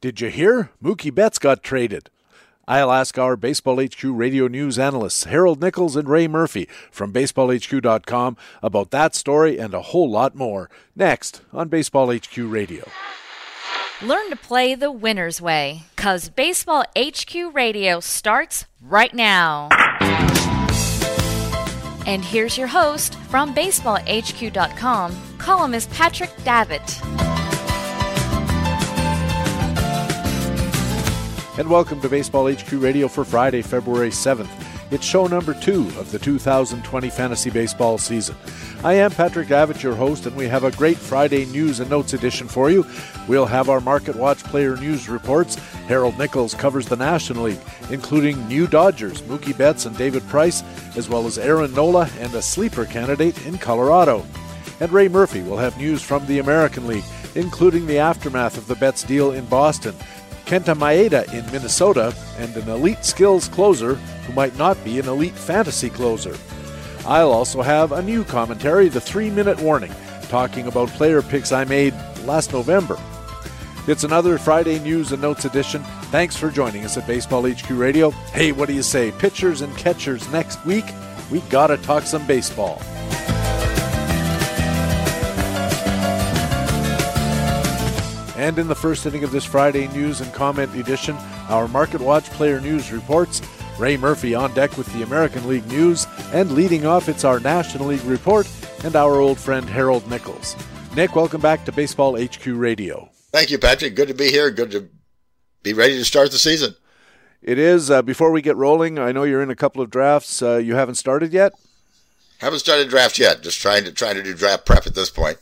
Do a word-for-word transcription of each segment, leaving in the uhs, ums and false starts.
Did you hear? Mookie Betts got traded. I'll ask our Baseball H Q radio news analysts Harold Nichols and Ray Murphy from baseball h q dot com about that story and a whole lot more next on Baseball H Q Radio. Learn to play the winner's way, 'cause Baseball H Q Radio starts right now. And here's your host from baseball h q dot com, columnist Patrick Davitt. And welcome to Baseball H Q Radio for Friday, February seventh. It's show number two of the two thousand twenty fantasy baseball season. I am Patrick Davitt, your host, and we have a great Friday news and notes edition for you. We'll have our Market Watch player news reports. Harold Nichols covers the National League, including new Dodgers, Mookie Betts and David Price, as well as Aaron Nola and a sleeper candidate in Colorado. And Ray Murphy will have news from the American League, including the aftermath of the Betts deal in Boston, Kenta Maeda in Minnesota, and an elite skills closer who might not be an elite fantasy closer. I'll also have a new commentary, the three-minute warning, talking about player picks I made last November. It's another Friday news and notes edition. Thanks for joining us at Baseball H Q Radio. Hey, what do you say? Pitchers and catchers next week? We gotta talk some baseball. And in the first inning of this Friday news and comment edition, our Market Watch player news reports. Ray Murphy on deck with the American League news, and leading off, it's our National League report and our old friend Harold Nichols. Nick, welcome back to Baseball H Q Radio. Thank you, Patrick. Good to be here. Good to be ready to start the season. It is. Uh, before we get rolling, I know you're in a couple of drafts. Uh, you haven't started yet? Haven't started draft yet. Just trying to trying to do draft prep at this point.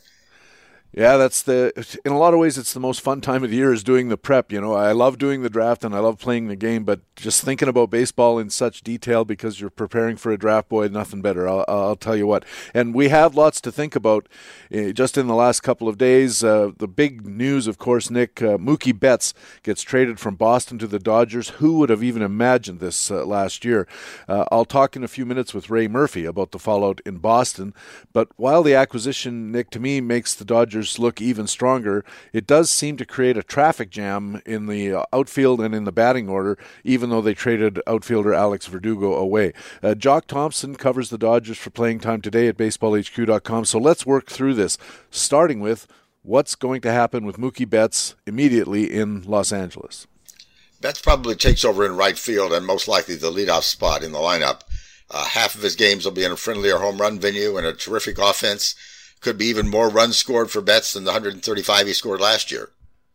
Yeah, that's the, in a lot of ways, it's the most fun time of the year is doing the prep. You know, I love doing the draft and I love playing the game, but just thinking about baseball in such detail because you're preparing for a draft, boy, nothing better. I'll, I'll tell you what. And we have lots to think about uh, just in the last couple of days. Uh, the big news, of course, Nick, uh, Mookie Betts gets traded from Boston to the Dodgers. Who would have even imagined this uh, last year? Uh, I'll talk in a few minutes with Ray Murphy about the fallout in Boston. But while the acquisition, Nick, to me makes the Dodgers look even stronger, it does seem to create a traffic jam in the outfield and in the batting order, even though they traded outfielder Alex Verdugo away. Uh, Jock Thompson covers the Dodgers for Playing Time today at baseball h q dot com. So let's work through this, starting with what's going to happen with Mookie Betts immediately in Los Angeles. Betts probably takes over in right field and most likely the leadoff spot in the lineup. Uh, half of his games will be in a friendlier home run venue and a terrific offense. Could be even more runs scored for Betts than the one hundred thirty-five he scored last year.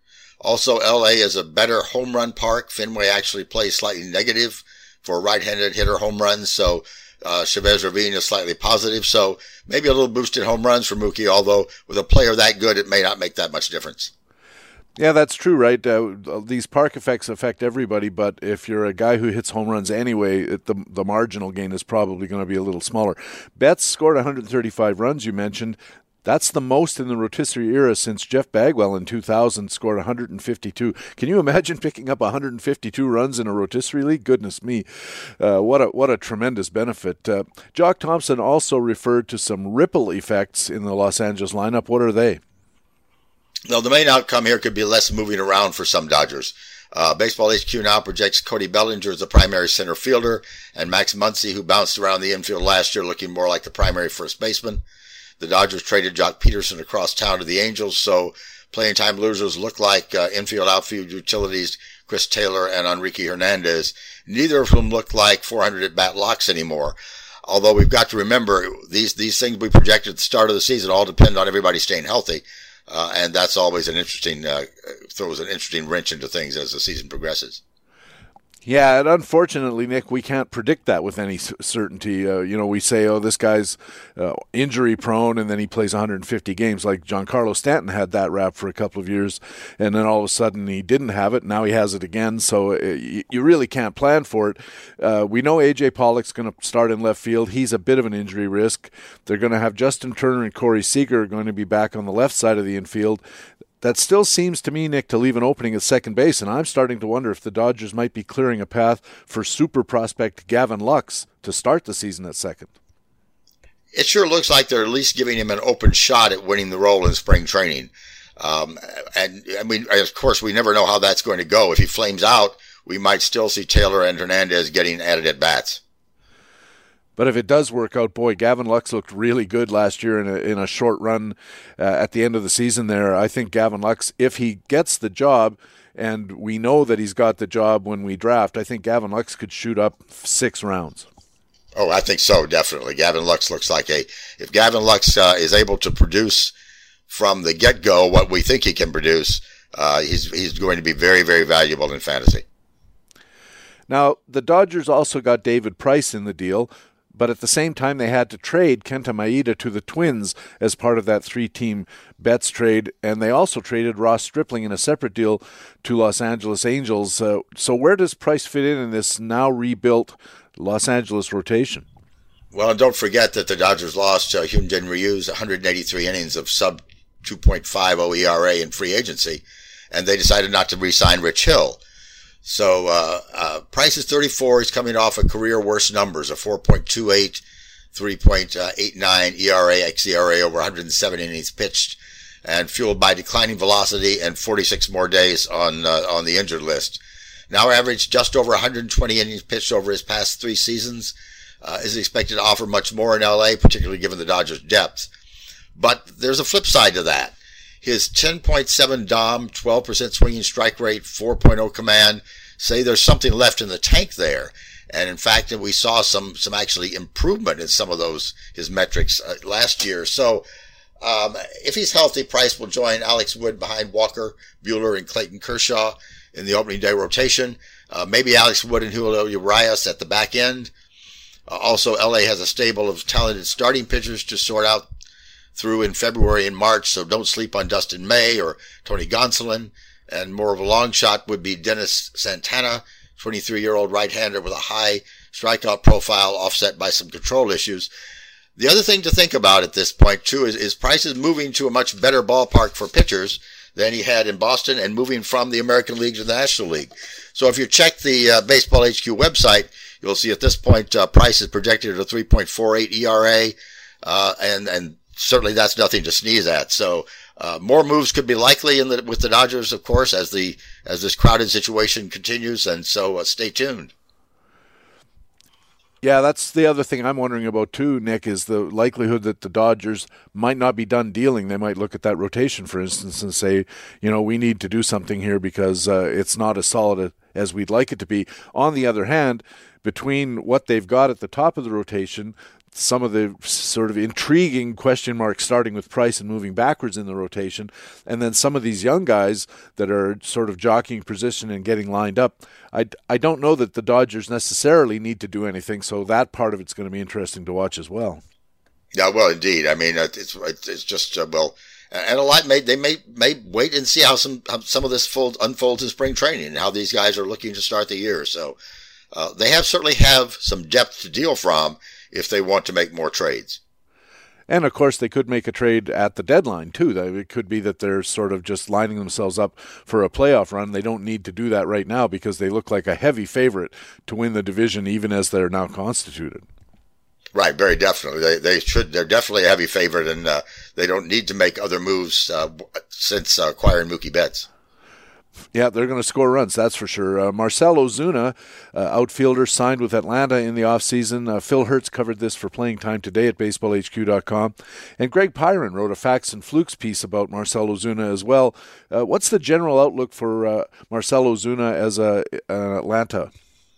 Also, L A is a better home run park. Fenway actually plays slightly negative for right-handed hitter home runs, so uh, Chavez Ravine is slightly positive. So maybe a little boost in home runs for Mookie, although with a player that good, it may not make that much difference. Yeah, that's true, right? Uh, these park effects affect everybody, but if you're a guy who hits home runs anyway, it, the, the marginal gain is probably going to be a little smaller. Betts scored one hundred thirty-five runs, you mentioned. That's the most in the rotisserie era since Jeff Bagwell in two thousand scored one hundred fifty-two. Can you imagine picking up one hundred fifty-two runs in a rotisserie league? Goodness me, uh, what a what a tremendous benefit. Uh, Jock Thompson also referred to some ripple effects in the Los Angeles lineup. What are they? Now, the main outcome here could be less moving around for some Dodgers. Uh, Baseball H Q now projects Cody Bellinger as the primary center fielder, and Max Muncy, who bounced around the infield last year, looking more like the primary first baseman. The Dodgers traded Jock Peterson across town to the Angels, so playing time losers look like uh, infield outfield utilities Chris Taylor and Enrique Hernandez. Neither of whom look like four hundred at-bat locks anymore. Although we've got to remember, these, these things we projected at the start of the season all depend on everybody staying healthy. Uh, and that's always an interesting, uh, throws an interesting wrench into things as the season progresses. Yeah, and unfortunately, Nick, we can't predict that with any certainty. Uh, you know, we say, oh, this guy's uh, injury-prone, and then he plays one hundred fifty games. Like Giancarlo Stanton had that rap for a couple of years, and then all of a sudden he didn't have it. Now he has it again, so uh, you, you really can't plan for it. Uh, we know A J Pollock's going to start in left field. He's a bit of an injury risk. They're going to have Justin Turner and Corey Seager going to be back on the left side of the infield. That still seems to me, Nick, to leave an opening at second base, and I'm starting to wonder if the Dodgers might be clearing a path for super prospect Gavin Lux to start the season at second. It sure looks like they're at least giving him an open shot at winning the role in spring training. Um, and I mean, of course, we never know how that's going to go. If he flames out, we might still see Taylor and Hernandez getting added at bats. But if it does work out, boy, Gavin Lux looked really good last year in a, in a short run uh, at the end of the season there. I think Gavin Lux, if he gets the job, and we know that he's got the job when we draft, I think Gavin Lux could shoot up six rounds. Oh, I think so, definitely. Gavin Lux looks like a, if Gavin Lux uh, is able to produce from the get-go what we think he can produce, uh, he's he's going to be very, very valuable in fantasy. Now, the Dodgers also got David Price in the deal, but at the same time they had to trade Kenta Maeda to the Twins as part of that three-team Betts trade, and they also traded Ross Stripling in a separate deal to Los Angeles Angels. Uh, so where does Price fit in in this now rebuilt Los Angeles rotation? Well, and don't forget that the Dodgers lost uh, Hyun-Jin Ryu's one hundred eighty-three innings of sub two point five oh E R A in free agency, and they decided not to re-sign Rich Hill. So uh, uh, Price is thirty-four. He's coming off a career worst numbers, a four point two eight, three point eight nine E R A, X E R A over one hundred seven innings pitched, and fueled by declining velocity and forty-six more days on uh, on the injured list. Now averaged just over one hundred twenty innings pitched over his past three seasons. Uh, is expected to offer much more in L A, particularly given the Dodgers' depth. But there's a flip side to that. His ten point seven D O M, twelve percent swinging strike rate, four point oh command, say there's something left in the tank there. And in fact, we saw some, some actually improvement in some of those, his metrics uh, last year. So, um, if he's healthy, Price will join Alex Wood behind Walker, Buehler, and Clayton Kershaw in the opening day rotation. Uh, maybe Alex Wood and Julio Urias at the back end. Uh, also, L A has a stable of talented starting pitchers to sort out through in February and March, so don't sleep on Dustin May or Tony Gonsolin. And more of a long shot would be Dennis Santana, twenty-three-year-old right-hander with a high strikeout profile offset by some control issues. The other thing to think about at this point, too, is, is Price is moving to a much better ballpark for pitchers than he had in Boston and moving from the American League to the National League. So if you check the uh, Baseball H Q website, you'll see at this point uh, Price is projected at a three point four eight E R A, uh, and, and certainly that's nothing to sneeze at. So uh, more moves could be likely in the, with the Dodgers, of course, as the as this crowded situation continues, and so uh, stay tuned. Yeah, that's the other thing I'm wondering about too, Nick, is the likelihood that the Dodgers might not be done dealing. They might look at that rotation, for instance, and say, you know, we need to do something here because uh, it's not as solid as we'd like it to be. On the other hand, between what they've got at the top of the rotation, some of the sort of intriguing question marks starting with Price and moving backwards in the rotation, and then some of these young guys that are sort of jockeying position and getting lined up, I, I don't know that the Dodgers necessarily need to do anything, so that part of it's going to be interesting to watch as well. Yeah, well, indeed. I mean, it's it's just, uh, well, and a lot may, they may may wait and see how some how some of this fold, unfolds in spring training and how these guys are looking to start the year. So uh, they have certainly have some depth to deal from if they want to make more trades. And, of course, they could make a trade at the deadline, too. It could be that they're sort of just lining themselves up for a playoff run. They don't need to do that right now because they look like a heavy favorite to win the division, even as they're now constituted. Right, very definitely. They they should. They're definitely a heavy favorite, and uh, they don't need to make other moves uh, since uh, acquiring Mookie Betts. Yeah, they're going to score runs, that's for sure. Uh, Marcell Ozuna, uh, outfielder, signed with Atlanta in the offseason. Uh, Phil Hertz covered this for Playing Time today at baseball h q dot com. And Greg Pyron wrote a Facts and Flukes piece about Marcell Ozuna as well. Uh, what's the general outlook for uh, Marcell Ozuna as a, an Atlanta?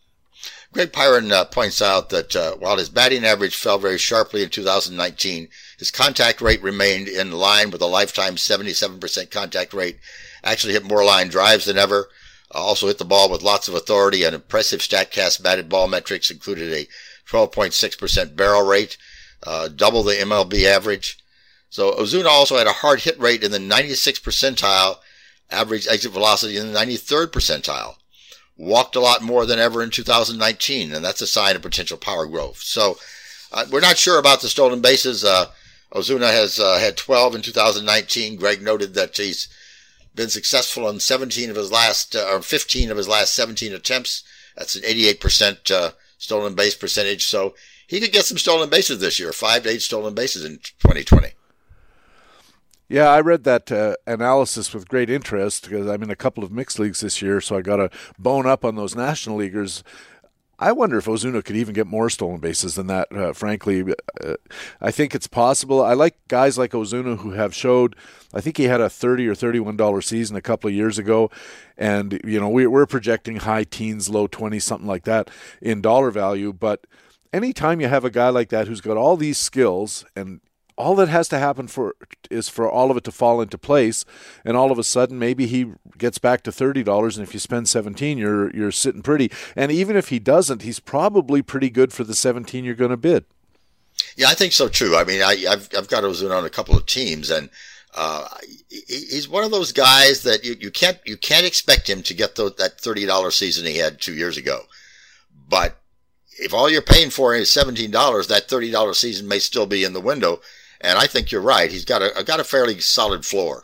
Greg Pyron uh, points out that uh, while his batting average fell very sharply in two thousand nineteen, his contact rate remained in line with a lifetime seventy-seven percent contact rate. Actually hit more line drives than ever. Uh, also hit the ball with lots of authority, and impressive StatCast batted ball metrics included a twelve point six percent barrel rate, uh, double the M L B average. So Ozuna also had a hard hit rate in the ninety-sixth percentile, average exit velocity in the ninety-third percentile. Walked a lot more than ever in two thousand nineteen, and that's a sign of potential power growth. So uh, we're not sure about the stolen bases. Uh, Ozuna has uh, had twelve in two thousand nineteen. Greg noted that he's been successful in seventeen of his last, uh, or fifteen of his last seventeen attempts. That's an eighty-eight percent uh, stolen base percentage. So he could get some stolen bases this year, five to eight stolen bases in twenty twenty. Yeah, I read that uh, analysis with great interest because I'm in a couple of mixed leagues this year, so I got to bone up on those National Leaguers. I wonder if Ozuna could even get more stolen bases than that, uh, frankly. Uh, I think it's possible. I like guys like Ozuna who have showed, I think he had a thirty or thirty-one dollar season a couple of years ago, and you know we, we're projecting high teens, low twenties, something like that in dollar value. But anytime you have a guy like that who's got all these skills, and all that has to happen for is for all of it to fall into place, and all of a sudden maybe he gets back to thirty dollars, and if you spend seventeen, you're you're sitting pretty. And even if he doesn't, he's probably pretty good for the seventeen you're going to bid. Yeah, I think so too. I mean, I, I've I've got Ozuna on a couple of teams, and uh, he's one of those guys that you, you can't you can't expect him to get the, that thirty dollar season he had two years ago. But if all you're paying for is seventeen dollars, that thirty dollar season may still be in the window. And I think you're right. He's got a got a fairly solid floor.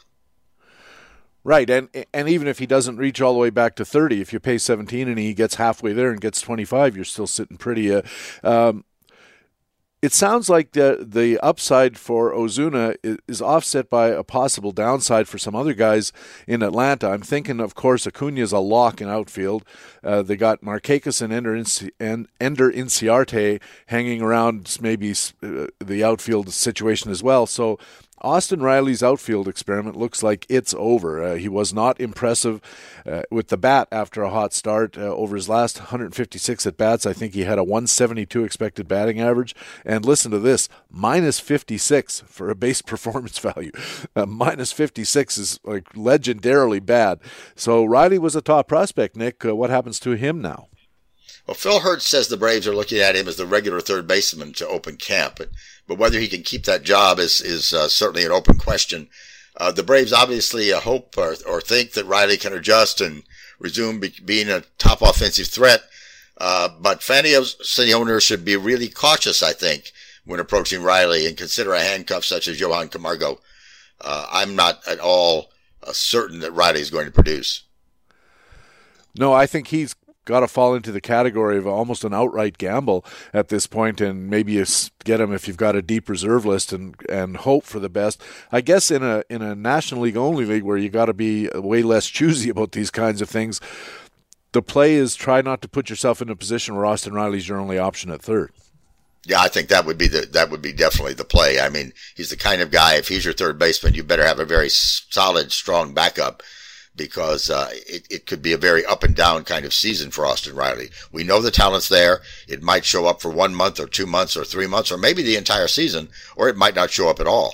Right, and and even if he doesn't reach all the way back to thirty, if you pay seventeen and he gets halfway there and gets twenty-five, you're still sitting pretty. Uh, um, it sounds like the the upside for Ozuna is, is offset by a possible downside for some other guys in Atlanta. I'm thinking, of course, Acuna's a lock in outfield. Uh, they got Markakis and Ender, Inci- and Ender Inciarte hanging around maybe uh, the outfield situation as well. So Austin Riley's outfield experiment looks like it's over. Uh, he was not impressive uh, with the bat after a hot start. Uh, over his last one hundred fifty-six at-bats, I think he had a one seventy-two expected batting average. And listen to this, minus fifty-six for a base performance value. Uh, minus fifty-six is like legendarily bad. So Riley was a top prospect, Nick. Uh, what happens to him now? Well, Phil Hertz says the Braves are looking at him as the regular third baseman to open camp. But But whether he can keep that job is is uh, certainly an open question. Uh, the Braves obviously uh, hope or, or think that Riley can adjust and resume be, being a top offensive threat. Uh, but fantasy owners should be really cautious, I think, when approaching Riley and consider a handcuff such as Johan Camargo. Uh, I'm not at all uh, certain that Riley is going to produce. No, I think he's got to fall into the category of almost an outright gamble at this point, and maybe you get him if you've got a deep reserve list and and hope for the best. I guess in a in a National League only league where you got to be way less choosy about these kinds of things, the play is try not to put yourself in a position where Austin Riley's your only option at third. Yeah, I think that would be the that would be definitely the play. I mean, he's the kind of guy, if he's your third baseman, you better have a very solid, strong backup, because uh, it, it could be a very up and down kind of season for Austin Riley. We know the talent's there. It might show up for one month or two months or three months or maybe the entire season, or it might not show up at all.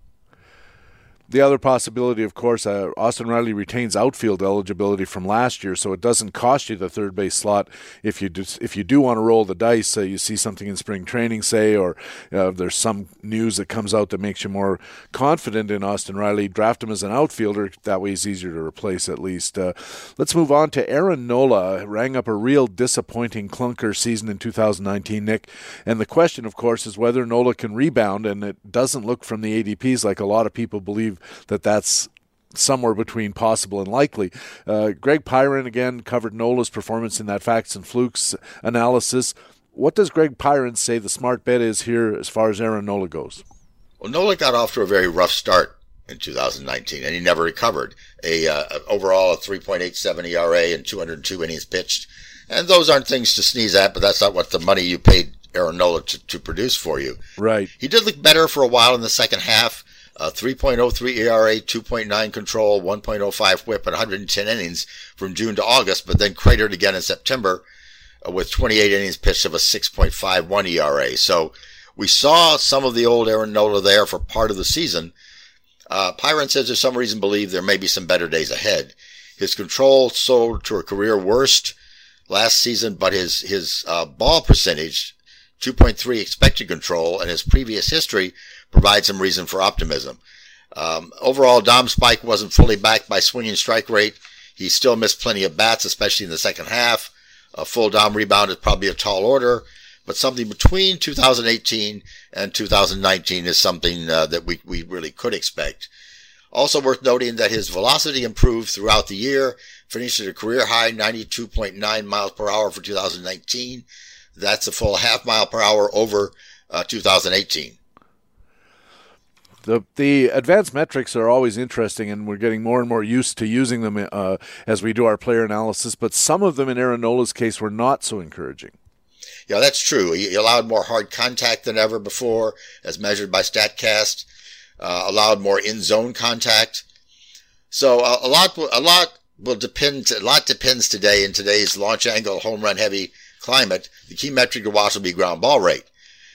The other possibility, of course, uh, Austin Riley retains outfield eligibility from last year, so it doesn't cost you the third base slot if you do, if you do want to roll the dice. Uh, you see something in spring training, say, or uh, there's some news that comes out that makes you more confident in Austin Riley. Draft him as an outfielder. That way he's easier to replace at least. Uh, let's move on to Aaron Nola. Rang up a real disappointing clunker season in two thousand nineteen, Nick. And the question, of course, is whether Nola can rebound, and it doesn't look from the A D Ps like a lot of people believe that that's somewhere between possible and likely. Uh, Greg Pyron, again, covered Nola's performance in that Facts and Flukes analysis. What does Greg Pyron say the smart bet is here as far as Aaron Nola goes? Well, Nola got off to a very rough start in two thousand nineteen, and he never recovered. A uh, overall a three point eight seven E R A and two hundred two innings pitched. And those aren't things to sneeze at, but that's not what the money you paid Aaron Nola to, to produce for you. Right. He did look better for a while in the second half. Uh, three point oh three E R A, two point nine control, one point oh five whip, and one hundred ten innings from June to August, but then cratered again in September uh, with twenty-eight innings pitched of a six point five one E R A. So we saw some of the old Aaron Nola there for part of the season. Uh, Pyron says there's some reason to believe there may be some better days ahead. His control soared to a career worst last season, but his, his uh, ball percentage, two point three expected control, and his previous history provide some reason for optimism. Um, overall, Dom Spike wasn't fully backed by swinging strike rate. He still missed plenty of bats, especially in the second half. A full Dom rebound is probably a tall order, but something between two thousand eighteen and two thousand nineteen is something uh, that we, we really could expect. Also worth noting that his velocity improved throughout the year, finished at a career high ninety-two point nine miles per hour for two thousand nineteen. That's a full half mile per hour over uh, two thousand eighteen. The the advanced metrics are always interesting, and we're getting more and more used to using them uh, as we do our player analysis, but some of them in Aaron Nola's case were not so encouraging. Yeah, that's true. He allowed more hard contact than ever before, as measured by StatCast, uh, allowed more in-zone contact. So uh, a lot a lot will depend, a lot depends today in today's launch angle, home run heavy climate. The key metric to watch will be ground ball rate.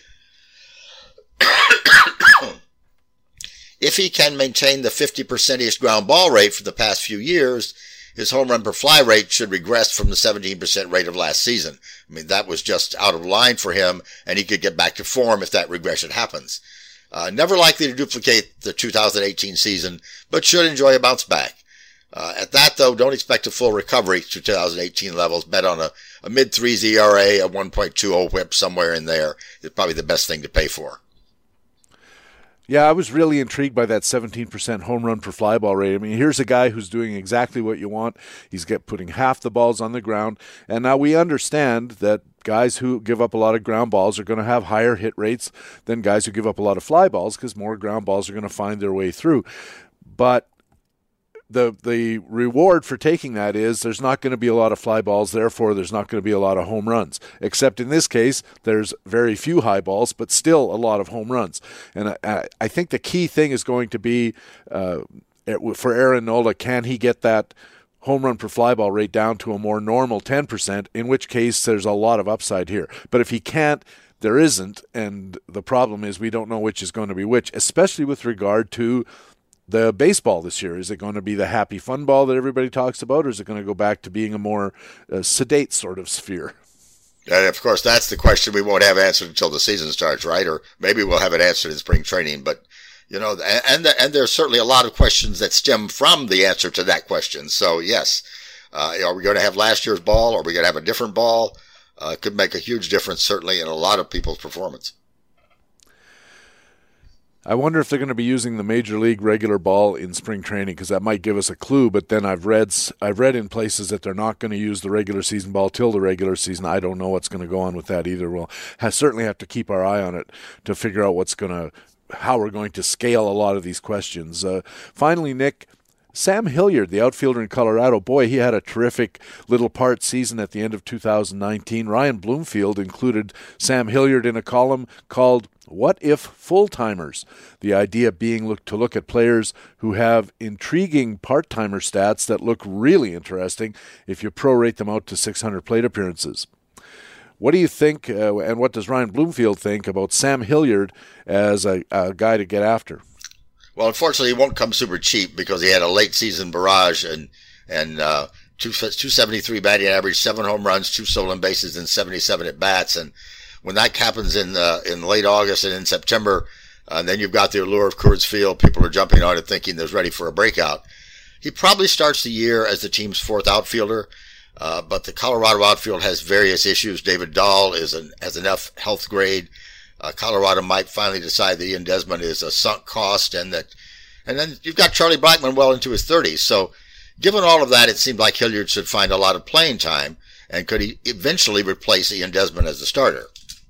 If he can maintain the fifty percent-ish ground ball rate for the past few years, his home run per fly rate should regress from the seventeen percent rate of last season. I mean, that was just out of line for him, and he could get back to form if that regression happens. Uh, never likely to duplicate the two thousand eighteen season, but should enjoy a bounce back. Uh, at that, though, don't expect a full recovery to two thousand eighteen levels. Bet on a, a mid-threes E R A, a one point two oh whip, somewhere in there is probably the best thing to pay for. Yeah, I was really intrigued by that seventeen percent home run per fly ball rate. I mean, here's a guy who's doing exactly what you want. He's get putting half the balls on the ground. And now we understand that guys who give up a lot of ground balls are going to have higher hit rates than guys who give up a lot of fly balls because more ground balls are going to find their way through. But the the reward for taking that is there's not going to be a lot of fly balls, therefore there's not going to be a lot of home runs. Except in this case, there's very few high balls, but still a lot of home runs. And I, I think the key thing is going to be uh, for Aaron Nola, can he get that home run per fly ball rate down to a more normal ten percent, in which case there's a lot of upside here. But if he can't, there isn't, and the problem is we don't know which is going to be which, especially with regard to the baseball this year. Is it going to be the happy fun ball that everybody talks about, or is it going to go back to being a more uh, sedate sort of sphere? And of course, that's the question we won't have answered until the season starts, right? Or maybe we'll have it answered in spring training. But, you know, and and there's certainly a lot of questions that stem from the answer to that question. So, yes, uh, are we going to have last year's ball? Are we going to have a different ball? Uh, it could make a huge difference, certainly, in a lot of people's performance. I wonder if they're going to be using the Major League regular ball in spring training, because that might give us a clue. But then I've read I've read in places that they're not going to use the regular season ball till the regular season. I don't know what's going to go on with that either. We'll have, certainly have to keep our eye on it to figure out what's going to how we're going to scale a lot of these questions. Uh, finally, Nick, Sam Hilliard, the outfielder in Colorado, boy, he had a terrific little part season at the end of two thousand nineteen. Ryan Bloomfield included Sam Hilliard in a column called What If Full-Timers? The idea being look, to look at players who have intriguing part-timer stats that look really interesting if you prorate them out to six hundred plate appearances. What do you think, uh, and what does Ryan Bloomfield think about Sam Hilliard as a, a guy to get after? Well, unfortunately, he won't come super cheap because he had a late season barrage and and uh, two seventy-three batting average, seven home runs, two stolen bases, and seventy-seven at bats. And when that happens in uh, in late August and in September, uh, and then you've got the allure of Coors Field, people are jumping on it thinking they're ready for a breakout. He probably starts the year as the team's fourth outfielder, uh, but the Colorado outfield has various issues. David Dahl is an, has enough health grade. Uh, Colorado might finally decide that Ian Desmond is a sunk cost, and that, and then you've got Charlie Blackmon well into his thirties. So, given all of that, it seemed like Hilliard should find a lot of playing time, and could he eventually replace Ian Desmond as the starter?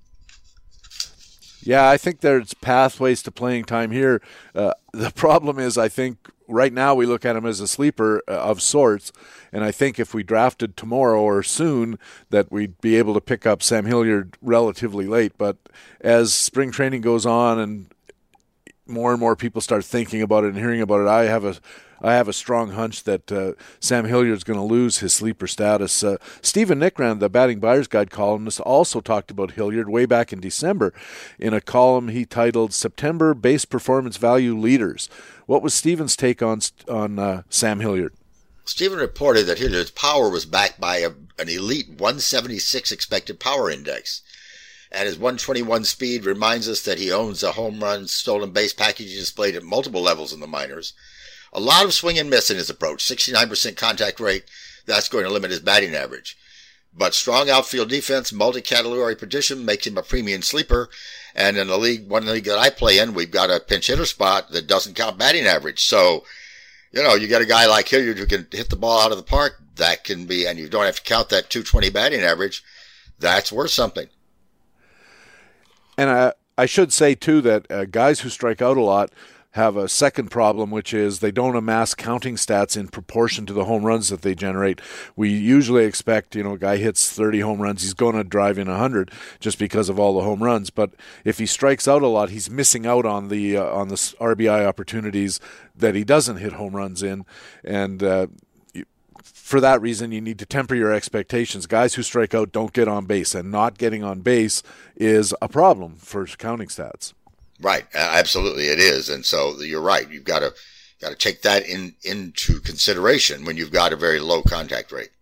Yeah, I think there's pathways to playing time here. Uh, the problem is, I think right now we look at him as a sleeper uh, of sorts, and I think if we drafted tomorrow or soon that we'd be able to pick up Sam Hilliard relatively late. But as spring training goes on and more and more people start thinking about it and hearing about it, I have a I have a strong hunch that uh, Sam Hilliard's going to lose his sleeper status. Uh, Stephen Nickrand, the Batting Buyer's Guide columnist, also talked about Hilliard way back in December in a column he titled September Base Performance Value Leaders. What was Stephen's take on on uh, Sam Hilliard? Stephen reported that Hilliard's power was backed by a, an elite one seventy-six expected power index. And his one twenty-one speed reminds us that he owns a home run stolen base package displayed at multiple levels in the minors. A lot of swing and miss in his approach, sixty-nine percent contact rate. That's going to limit his batting average. But strong outfield defense, multi-category position makes him a premium sleeper. And in the league, one league that I play in, we've got a pinch hitter spot that doesn't count batting average. So, you know, you get a guy like Hilliard who can hit the ball out of the park. That can be, and you don't have to count that two twenty batting average. That's worth something. And I, I should say, too, that uh, guys who strike out a lot, have a second problem, which is they don't amass counting stats in proportion to the home runs that they generate. We usually expect, you know, a guy hits thirty home runs, he's going to drive in one hundred just because of all the home runs. But if he strikes out a lot, he's missing out on the uh, on the R B I opportunities that he doesn't hit home runs in. And uh, for that reason, you need to temper your expectations. Guys who strike out don't get on base, and not getting on base is a problem for counting stats. Right, absolutely, it is, and so you're right. You've got to got to take that in into consideration when you've got a very low contact rate.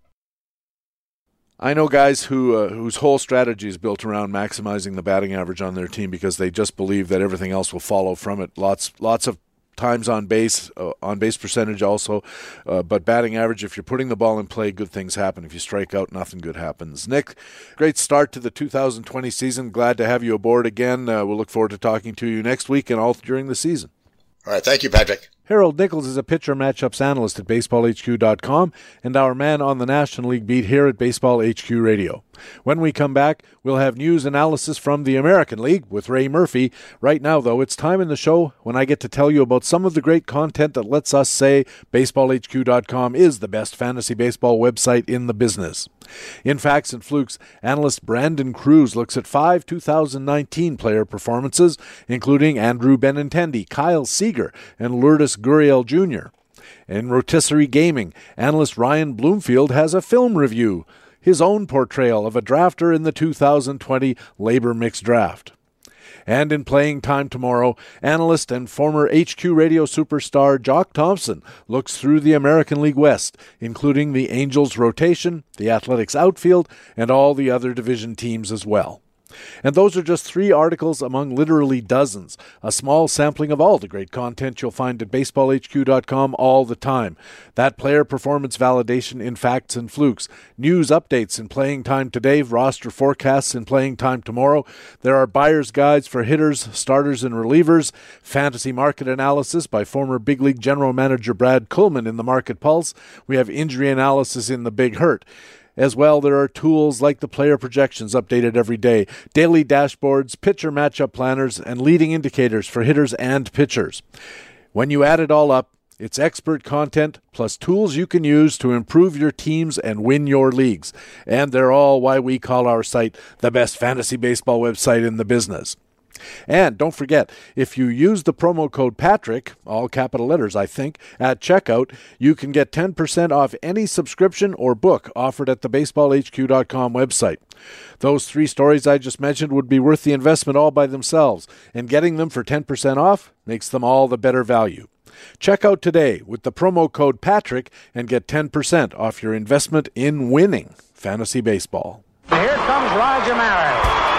I know guys who uh, whose whole strategy is built around maximizing the batting average on their team because they just believe that everything else will follow from it. Lots, lots of times on base, uh, on base percentage also, uh, but batting average, if you're putting the ball in play, good things happen. If you strike out, nothing good happens. Nick, great start to the two thousand twenty season. Glad to have you aboard again. Uh, we'll look forward to talking to you next week and all during the season. All right, thank you, Patrick. Harold Nichols is a pitcher matchups analyst at baseball h q dot com and our man on the National League beat here at Baseball H Q Radio. When we come back, we'll have news analysis from the American League with Ray Murphy. Right now, though, it's time in the show when I get to tell you about some of the great content that lets us say baseball h q dot com is the best fantasy baseball website in the business. In Facts and Flukes, analyst Brandon Cruz looks at five two thousand nineteen player performances, including Andrew Benintendi, Kyle Seager, and Lourdes Gurriel Junior In Rotisserie Gaming, analyst Ryan Bloomfield has a film review, his own portrayal of a drafter in the two thousand twenty Labor Mixed Draft. And in Playing Time Tomorrow, analyst and former H Q Radio superstar Jock Thompson looks through the American League West, including the Angels rotation, the Athletics outfield, and all the other division teams as well. And those are just three articles among literally dozens, a small sampling of all the great content you'll find at baseball h q dot com all the time. That player performance validation in Facts and Flukes, news updates in Playing Time Today, roster forecasts in Playing Time Tomorrow. There are buyer's guides for hitters, starters, and relievers, fantasy market analysis by former Big League General Manager Brad Kuhlman in the Market Pulse. We have injury analysis in the Big Hurt. As well, there are tools like the player projections updated every day, daily dashboards, pitcher matchup planners, and leading indicators for hitters and pitchers. When you add it all up, it's expert content plus tools you can use to improve your teams and win your leagues. And they're all why we call our site the best fantasy baseball website in the business. And don't forget, if you use the promo code Patrick, all capital letters I think, at checkout, you can get ten percent off any subscription or book offered at the baseball h q dot com website. Those three stories I just mentioned would be worth the investment all by themselves, and getting them for ten percent off makes them all the better value. Check out today with the promo code Patrick and get ten percent off your investment in winning fantasy baseball. Here comes Roger Maris.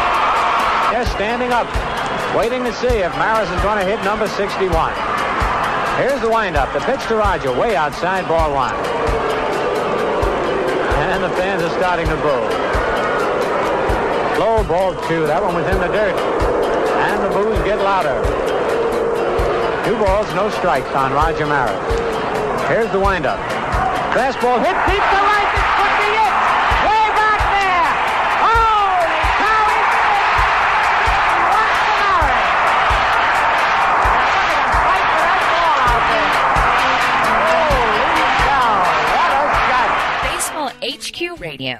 Just standing up, waiting to see if Maris is going to hit number sixty-one. Here's the windup. The pitch to Roger, way outside ball one. And the fans are starting to boo. Low ball two. That one was in the dirt. And the boos get louder. Two balls, no strikes on Roger Maris. Here's the windup. Fastball hit deep to right. This could be it. Way back there. Holy cow, he's Baseball H Q Radio.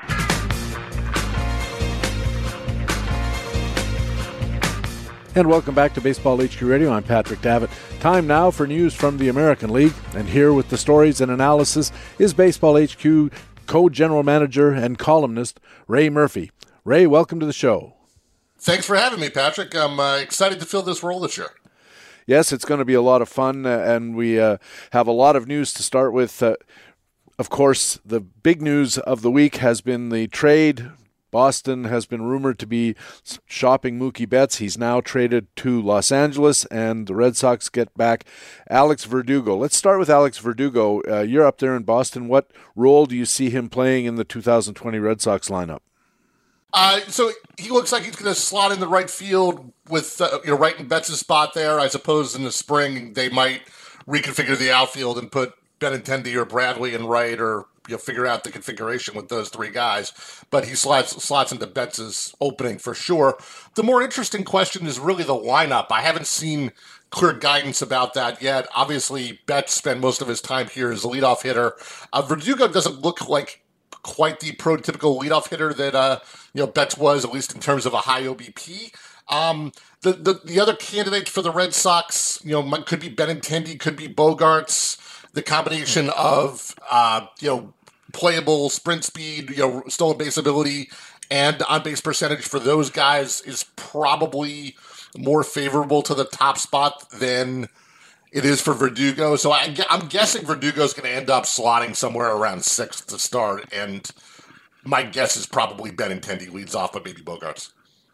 And welcome back to Baseball H Q Radio. I'm Patrick Davitt. Time now for news from the American League. And here with the stories and analysis is Baseball H Q co-general manager and columnist Ray Murphy. Ray, welcome to the show. Thanks for having me, Patrick. I'm uh, excited to fill this role this year. Yes, it's going to be a lot of fun, uh, and we uh, have a lot of news to start with. Uh, of course, the big news of the week has been the trade. Boston has been rumored to be shopping Mookie Betts. He's now traded to Los Angeles, and the Red Sox get back Alex Verdugo. Let's start with Alex Verdugo. Uh, you're up there in Boston. What role do you see him playing in the two thousand twenty Red Sox lineup? Uh, so he looks like he's going to slot in the right field with, uh, you know, right in Betts' spot there. I suppose in the spring they might reconfigure the outfield and put Benintendi or Bradley in right, or you'll figure out the configuration with those three guys. But he slots, slots into Betts' opening for sure. The more interesting question is really the lineup. I haven't seen clear guidance about that yet. Obviously, Betts spent most of his time here as a leadoff hitter. Uh, Verdugo doesn't look like quite the prototypical leadoff hitter that uh, you know Betts was, at least in terms of a high O B P. Um, the, the the other candidates for the Red Sox, you know, could be Benintendi, could be Bogaerts. The combination of uh, you know playable sprint speed, you know, stolen base ability, and on base percentage for those guys is probably more favorable to the top spot than it is for Verdugo. So I, I'm guessing Verdugo's going to end up slotting somewhere around sixth to start, and my guess is probably Benintendi leads off, but maybe Bogaerts.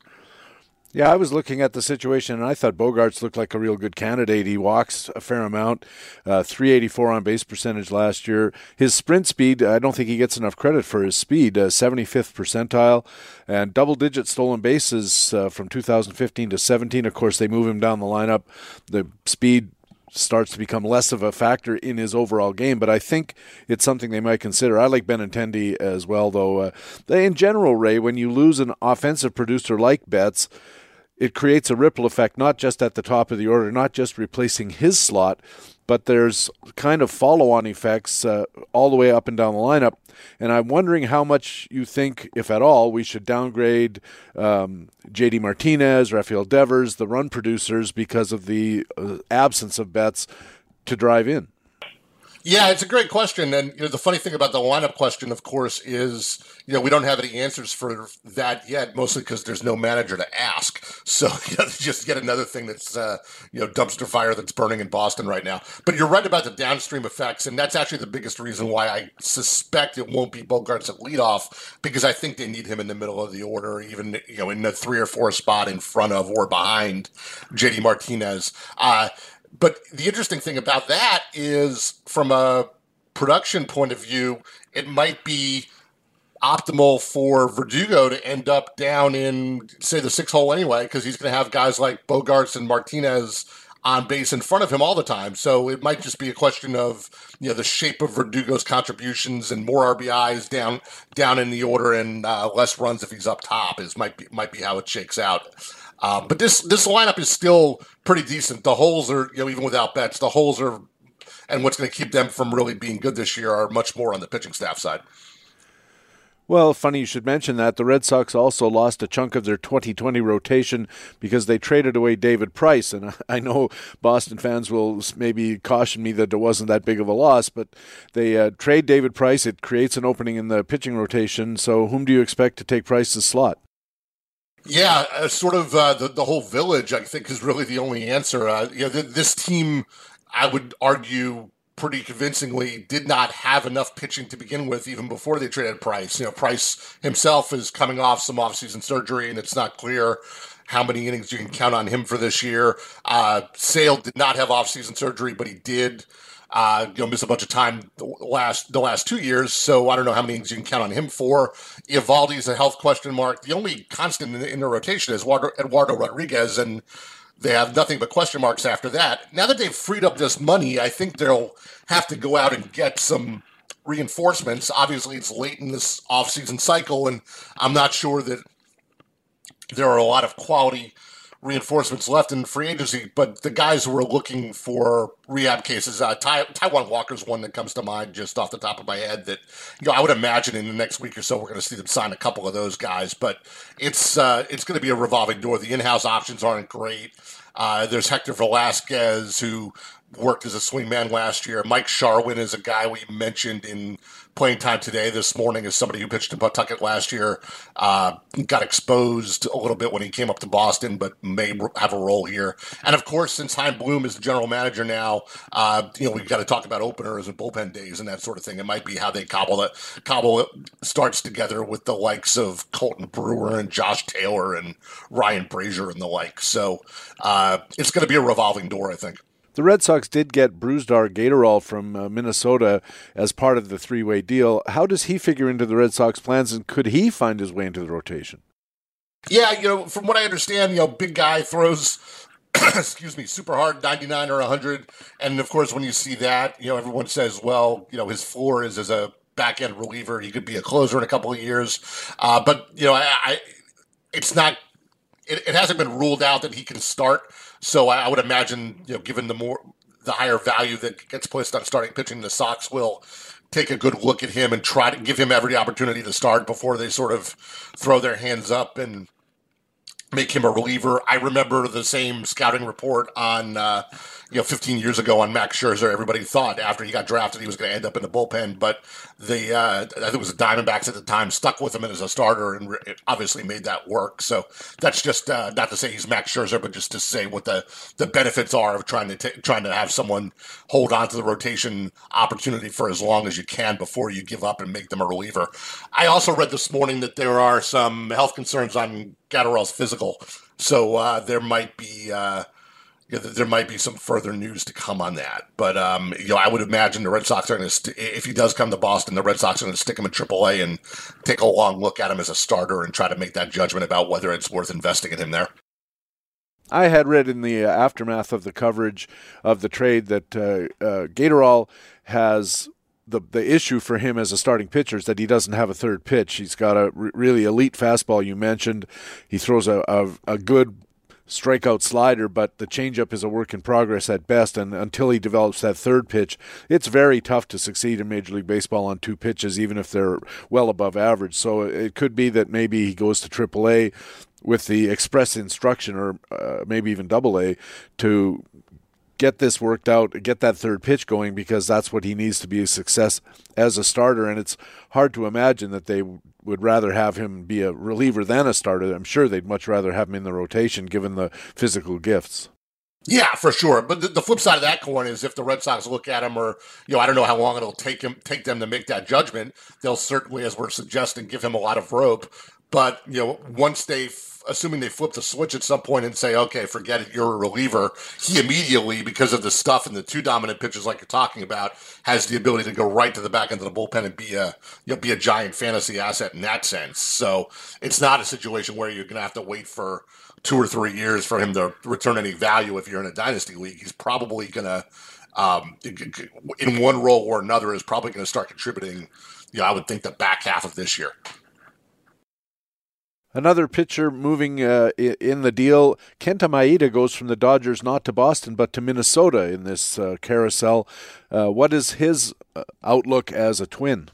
Yeah, I was looking at the situation, and I thought Bogaerts looked like a real good candidate. He walks a fair amount, uh, three eighty-four on base percentage last year. His sprint speed, I don't think he gets enough credit for his speed, uh, seventy-fifth percentile, and double-digit stolen bases uh, from two thousand fifteen to seventeen. Of course, they move him down the lineup. The speed starts to become less of a factor in his overall game, but I think it's something they might consider. I like Benintendi as well, though. Uh, in general, Ray, when you lose an offensive producer like Betts, it creates a ripple effect, not just at the top of the order, not just replacing his slot, but there's kind of follow-on effects uh, all the way up and down the lineup. And I'm wondering how much you think, if at all, we should downgrade um, J D Martinez, Rafael Devers, the run producers, because of the uh, absence of Betts to drive in. Yeah, it's a great question. And you know, the funny thing about the lineup question, of course, is you know we don't have any answers for that yet, mostly because there's no manager to ask. So you know, just yet another thing that's uh, you know dumpster fire that's burning in Boston right now. But you're right about the downstream effects, and that's actually the biggest reason why I suspect it won't be Bogaerts at leadoff, because I think they need him in the middle of the order, even you know in the three or four spot in front of or behind J D Martinez. Uh, But the interesting thing about that is, from a production point of view, it might be optimal for Verdugo to end up down in, say, the six hole anyway, because he's going to have guys like Bogaerts and Martinez on base in front of him all the time. So it might just be a question of, you know, the shape of Verdugo's contributions and more R B Is down down in the order and uh, less runs if he's up top is might be might be how it shakes out. Um, but this this lineup is still pretty decent. The holes are, you know, even without Betts, the holes are, and what's going to keep them from really being good this year are much more on the pitching staff side. Well, funny you should mention that. The Red Sox also lost a chunk of their twenty twenty rotation because they traded away David Price. And I know Boston fans will maybe caution me that it wasn't that big of a loss, but they uh, trade David Price. It creates an opening in the pitching rotation. So whom do you expect to take Price's slot? Yeah, uh, sort of uh, the, the whole village, I think, is really the only answer. Uh, you know, th- this team, I would argue pretty convincingly, did not have enough pitching to begin with even before they traded Price. You know, Price himself is coming off some offseason surgery, and it's not clear how many innings you can count on him for this year. Uh, Sale did not have offseason surgery, but he did Uh, you know, miss a bunch of time the last the last two years, so I don't know how many innings you can count on him for. Eovaldi's a health question mark. The only constant in the, in the rotation is Eduardo, Eduardo Rodriguez, and they have nothing but question marks after that. Now that they've freed up this money, I think they'll have to go out and get some reinforcements. Obviously, it's late in this offseason cycle, and I'm not sure that there are a lot of quality reinforcements left in free agency, but the guys who are looking for rehab cases, uh, Ty, Taijuan Walker's one that comes to mind just off the top of my head that, you know, I would imagine in the next week or so we're going to see them sign a couple of those guys, but it's uh, it's going to be a revolving door. The in-house options aren't great. Uh, there's Hector Velasquez, who worked as a swingman last year. Mike Sharwin is a guy we mentioned in playing time today this morning as somebody who pitched in Pawtucket last year. Uh, got exposed a little bit when he came up to Boston, but may have a role here. And of course, since Chaim Bloom is the general manager now, uh, you know, we've got to talk about openers and bullpen days and that sort of thing. It might be how they cobble it, cobble it starts together with the likes of Colton Brewer and Josh Taylor and Ryan Brazier and the like. So uh, it's going to be a revolving door, I think. The Red Sox did get Brusdar Gatorol from uh, Minnesota as part of the three-way deal. How does he figure into the Red Sox plans, and could he find his way into the rotation? Yeah, you know, from what I understand, you know, big guy throws, excuse me, super hard, ninety-nine or one hundred. And, of course, when you see that, you know, everyone says, well, you know, his floor is as a back-end reliever. He could be a closer in a couple of years. Uh, but, you know, I, I it's not it, it hasn't been ruled out that he can start. So I, I would imagine, you know, given the more the higher value that gets placed on starting pitching, the Sox will take a good look at him and try to give him every opportunity to start before they sort of throw their hands up and make him a reliever. I remember the same scouting report on, uh, you know, fifteen years ago on Max Scherzer. Everybody thought after he got drafted he was going to end up in the bullpen, but the uh, I think it was the Diamondbacks at the time stuck with him as a starter, and it obviously made that work. So that's just uh, not to say he's Max Scherzer, but just to say what the, the benefits are of trying to t- trying to have someone hold on to the rotation opportunity for as long as you can before you give up and make them a reliever. I also read this morning that there are some health concerns on Gatterell's physical, so uh, there might be. Uh, Yeah, there might be some further news to come on that, but um, you know, I would imagine the Red Sox are going to, st- if he does come to Boston, the Red Sox are going to stick him in triple A and take a long look at him as a starter and try to make that judgment about whether it's worth investing in him there. I had read in the aftermath of the coverage of the trade that uh, uh, Gatterell has the the issue for him as a starting pitcher is that he doesn't have a third pitch. He's got a r- really elite fastball. You mentioned he throws a a, a good strikeout slider, but the changeup is a work in progress at best, and until he develops that third pitch, it's very tough to succeed in Major League Baseball on two pitches, even if they're well above average. So it could be that maybe he goes to triple A with the express instruction, or uh, maybe even double A, to get this worked out, get that third pitch going, because that's what he needs to be a success as a starter. And it's hard to imagine that they would rather have him be a reliever than a starter. I'm sure they'd much rather have him in the rotation given the physical gifts. Yeah, for sure. But the, the flip side of that coin is if the Red Sox look at him, or, you know, I don't know how long it'll take him, take them to make that judgment. They'll certainly, as we're suggesting, give him a lot of rope. But, you know, once they, assuming they flip the switch at some point and say, okay, forget it, you're a reliever, he immediately, because of the stuff and the two dominant pitches like you're talking about, has the ability to go right to the back end of the bullpen and be a, you know, be a giant fantasy asset in that sense. So it's not a situation where you're going to have to wait for two or three years for him to return any value if you're in a dynasty league. He's probably going to, um, in one role or another, is probably going to start contributing, you know, I would think the back half of this year. Another pitcher moving uh, in the deal, Kenta Maeda goes from the Dodgers not to Boston but to Minnesota in this uh, carousel. Uh, what is his outlook as a Twin?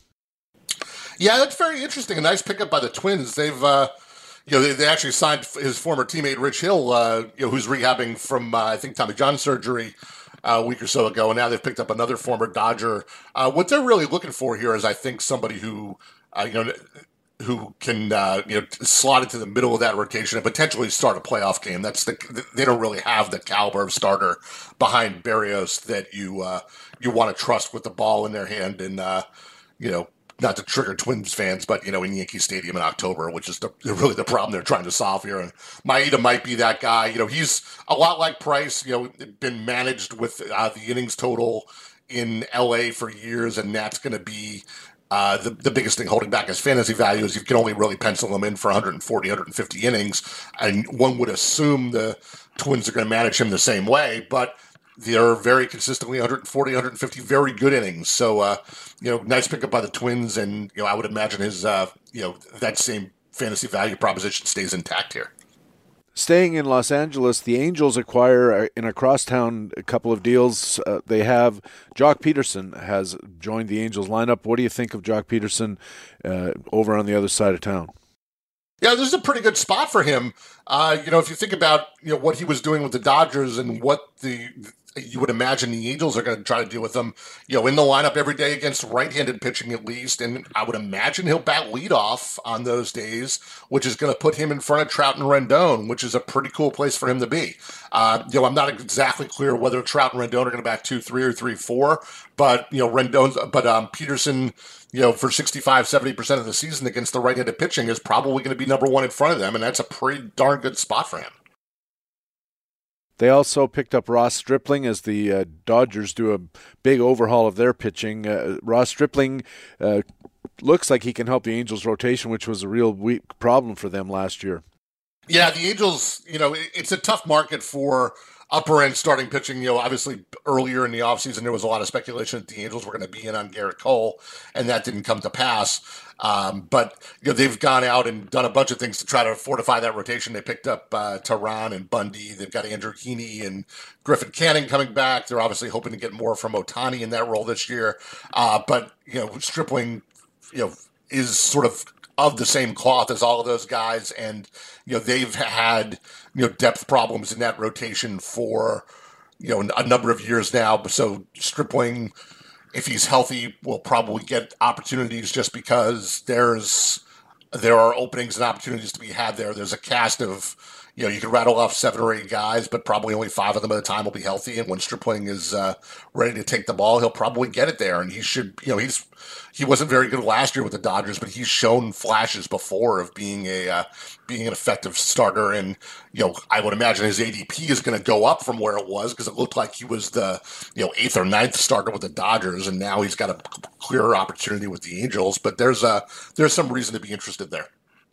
Yeah, that's very interesting. A nice pickup by the Twins. They've, uh, you know, they, they actually signed his former teammate Rich Hill, uh, you know, who's rehabbing from uh, I think Tommy John surgery uh, a week or so ago, and now they've picked up another former Dodger. Uh, what they're really looking for here is, I think, somebody who, uh, you know. who can uh, you know slot into the middle of that rotation and potentially start a playoff game. That's the they don't really have the caliber of starter behind Berrios that you uh, you want to trust with the ball in their hand, and uh, you know not to trigger Twins fans, but you know in Yankee Stadium in October, which is the, really the problem they're trying to solve here. And Maeda might be that guy. You know he's a lot like Price. You know been managed with uh, the innings total in L A for years, and that's going to be. Uh, the, the biggest thing holding back his fantasy value is you can only really pencil him in for one forty, one fifty innings, and one would assume the Twins are going to manage him the same way, but they're very consistently one forty, one fifty very good innings. So, uh, you know, nice pickup by the Twins, and, you know, I would imagine his, uh, you know, that same fantasy value proposition stays intact here. Staying in Los Angeles, the Angels acquire in a crosstown a couple of deals. Uh, they have Jock Peterson has joined the Angels lineup. What do you think of Jock Peterson uh, over on the other side of town? Yeah, this is a pretty good spot for him. Uh, you know, if you think about you know what he was doing with the Dodgers and what the you would imagine the Angels are going to try to do with him, you know, in the lineup every day against right-handed pitching at least, and I would imagine he'll bat leadoff on those days, which is going to put him in front of Trout and Rendon, which is a pretty cool place for him to be. Uh, you know, I'm not exactly clear whether Trout and Rendon are going to bat two three or three four, but, you know, Rendon's, but um, Peterson, you know, for sixty-five, seventy percent of the season against the right-handed pitching is probably going to be number one in front of them, and that's a pretty darn good spot for him. They also picked up Ross Stripling as the uh, Dodgers do a big overhaul of their pitching. Uh, Ross Stripling uh, looks like he can help the Angels' rotation, which was a real weak problem for them last year. Yeah, the Angels, you know, it, it's a tough market for upper-end starting pitching. You know, obviously earlier in the offseason, there was a lot of speculation that the Angels were going to be in on Garrett Cole, and that didn't come to pass. Um, but, you know, they've gone out and done a bunch of things to try to fortify that rotation. They picked up uh, Tehran and Bundy. They've got Andrew Heaney and Griffin Canning coming back. They're obviously hoping to get more from Ohtani in that role this year. Uh, but, you know, Stripling, you know, is sort of of the same cloth as all of those guys. And, you know, they've had, you know, depth problems in that rotation for, you know, a number of years now. So Stripling, if he's healthy, will probably get opportunities just because there's, there are openings and opportunities to be had there. There's a cast of, you know, you can rattle off seven or eight guys, but probably only five of them at a time will be healthy. And when Stripling is uh, ready to take the ball, he'll probably get it there. And he should, you know, he's, he wasn't very good last year with the Dodgers, but he's shown flashes before of being a, uh, being an effective starter. And, you know, I would imagine his A D P is going to go up from where it was because it looked like he was the, you know, eighth or ninth starter with the Dodgers. And now he's got a clearer opportunity with the Angels, but there's a, there's some reason to be interested there.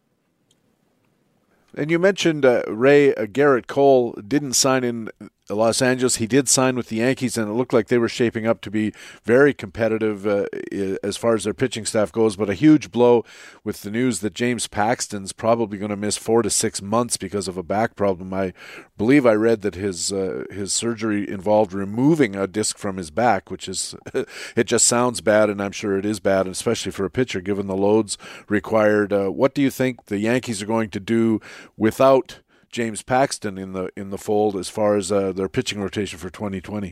And you mentioned, uh, Ray, uh, Garrett Cole didn't sign in Los Angeles. He did sign with the Yankees, and it looked like they were shaping up to be very competitive uh, as far as their pitching staff goes. But a huge blow with the news that James Paxton's probably going to miss four to six months because of a back problem. I believe I read that his uh, his surgery involved removing a disc from his back, which is it just sounds bad, and I'm sure it is bad, especially for a pitcher given the loads required. Uh, what do you think the Yankees are going to do without James Paxton in the in the fold as far as uh, their pitching rotation for twenty twenty?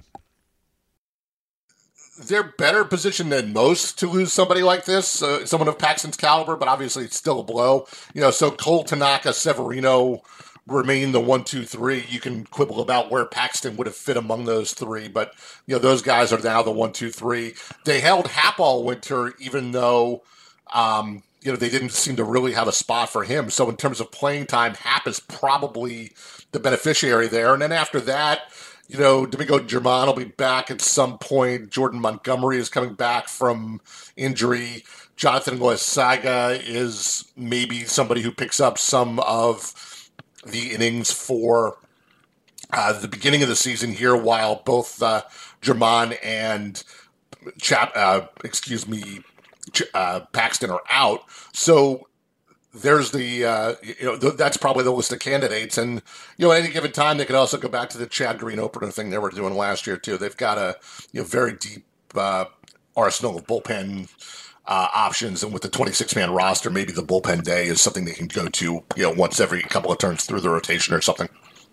They're better positioned than most to lose somebody like this, uh, someone of Paxton's caliber, but obviously it's still a blow. You know, so Cole, Tanaka, Severino remain the one, two, three. You can quibble about where Paxton would have fit among those three, but, you know, those guys are now the one, two, three. They held Happ all winter, even though, um, you know, they didn't seem to really have a spot for him. So in terms of playing time, Happ is probably the beneficiary there. And then after that, you know, Domingo Germán will be back at some point. Jordan Montgomery is coming back from injury. Jonathan Loaizaga is maybe somebody who picks up some of the innings for uh, the beginning of the season here, while both uh, Germán and Chap, uh, excuse me, Uh, Paxton are out. So there's the, uh, you know, th- that's probably the list of candidates. And, you know, at any given time, they could also go back to the Chad Green opener thing they were doing last year, too. They've got a, you know, very deep uh, arsenal of bullpen uh, options. And with the twenty-six man roster, maybe the bullpen day is something they can go to, you know, once every couple of turns through the rotation or something.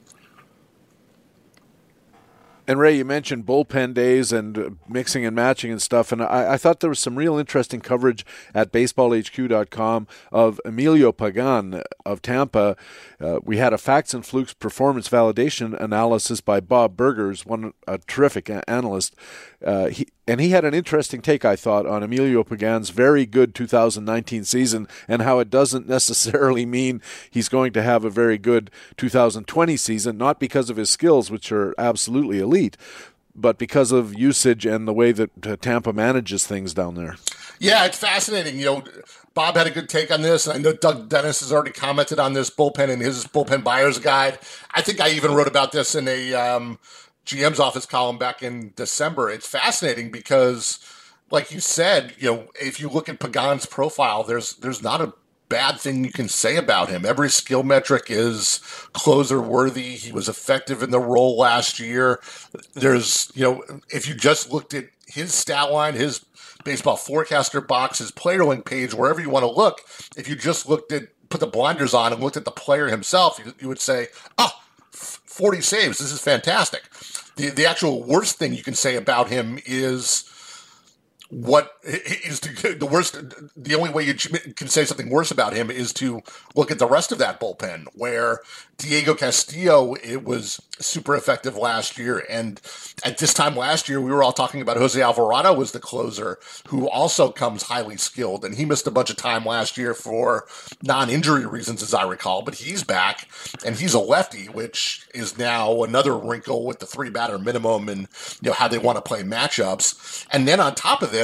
And Ray, you mentioned bullpen days and mixing and matching and stuff, and I, I thought there was some real interesting coverage at baseball H Q dot com of Emilio Pagan of Tampa. Uh, we had a Facts and Flukes performance validation analysis by Bob Burgers, one a terrific a- analyst. Uh, he, and he had an interesting take, I thought, on Emilio Pagan's very good two thousand nineteen season and how it doesn't necessarily mean he's going to have a very good two thousand twenty season, not because of his skills, which are absolutely elite, but because of usage and the way that uh, Tampa manages things down there. Yeah, it's fascinating. You know, Bob had a good take on this, and I know Doug Dennis has already commented on this bullpen in his bullpen buyer's guide. I think I even wrote about this in a um, G M's office column back in December. It's fascinating because, like you said, you know, if you look at Pagan's profile, there's there's not a bad thing you can say about him. Every skill metric is closer worthy. He was effective in the role last year. There's, you know, if you just looked at his stat line, his Baseball Forecaster box, his player link page, wherever you want to look, if you just looked at, put the blinders on and looked at the player himself, you, you would say, oh, forty saves. This is fantastic. The the actual worst thing you can say about him is what is to, the worst. The only way you can say something worse about him is to look at the rest of that bullpen, where Diego Castillo, it was super effective last year. And at this time last year, we were all talking about Jose Alvarado was the closer, who also comes highly skilled. And he missed a bunch of time last year for non-injury reasons, as I recall, but he's back and he's a lefty, which is now another wrinkle with the three batter minimum and, you know, how they want to play matchups. And then on top of this,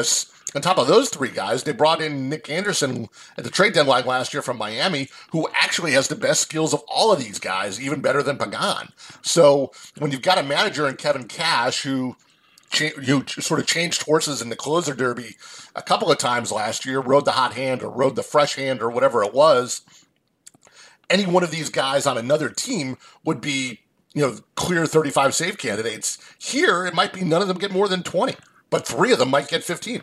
on top of those three guys, they brought in Nick Anderson at the trade deadline last year from Miami, who actually has the best skills of all of these guys, even better than Pagan. So when you've got a manager in Kevin Cash who, cha- who sort of changed horses in the closer derby a couple of times last year, rode the hot hand or rode the fresh hand or whatever it was, any one of these guys on another team would be, you know, clear thirty-five save candidates. Here, it might be none of them get more than twenty, but three of them might get fifteen.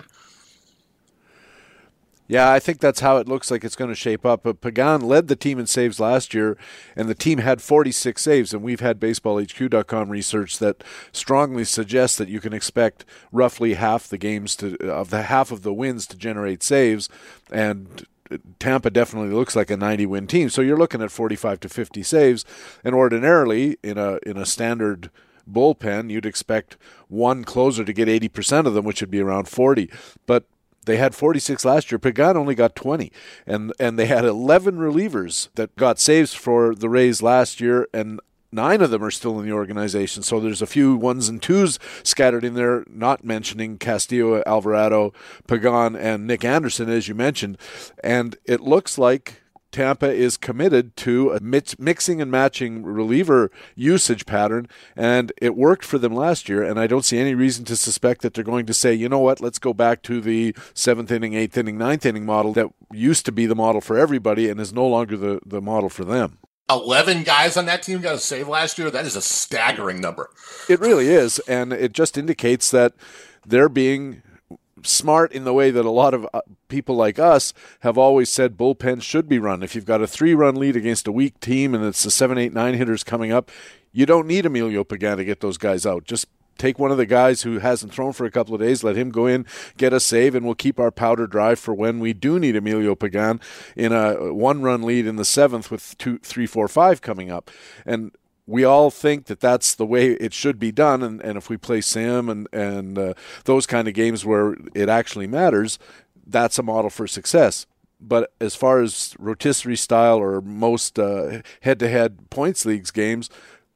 Yeah, I think that's how it looks like it's going to shape up. But Pagan led the team in saves last year, and the team had forty-six saves, and we've had baseball H Q dot com research that strongly suggests that you can expect roughly half the games to of the half of the wins to generate saves, and Tampa definitely looks like a ninety-win team. So you're looking at forty-five to fifty saves, and ordinarily in a in a standard bullpen, you'd expect one closer to get eighty percent of them, which would be around forty. But they had forty-six last year. Pagan only got twenty, and and they had eleven relievers that got saves for the Rays last year, and nine of them are still in the organization. So there's a few ones and twos scattered in there, not mentioning Castillo, Alvarado, Pagan, and Nick Anderson, as you mentioned. And it looks like Tampa is committed to a mix, mixing and matching reliever usage pattern, and it worked for them last year, and I don't see any reason to suspect that they're going to say, you know what, let's go back to the seventh inning, eighth inning, ninth inning model that used to be the model for everybody and is no longer the, the model for them. eleven guys on that team got a save last year. That is a staggering number. It really is, and it just indicates that they're being smart in the way that a lot of people like us have always said bullpens should be run. If you've got a three-run lead against a weak team and it's the seven, eight, nine hitters coming up, you don't need Emilio Pagan to get those guys out. Just take one of the guys who hasn't thrown for a couple of days, let him go in, get a save, and we'll keep our powder dry for when we do need Emilio Pagan in a one-run lead in the seventh with two, three, four, five coming up. And we all think that that's the way it should be done, and, and if we play Sim and, and uh, those kind of games where it actually matters, that's a model for success. But as far as rotisserie style or most uh, head-to-head points leagues games,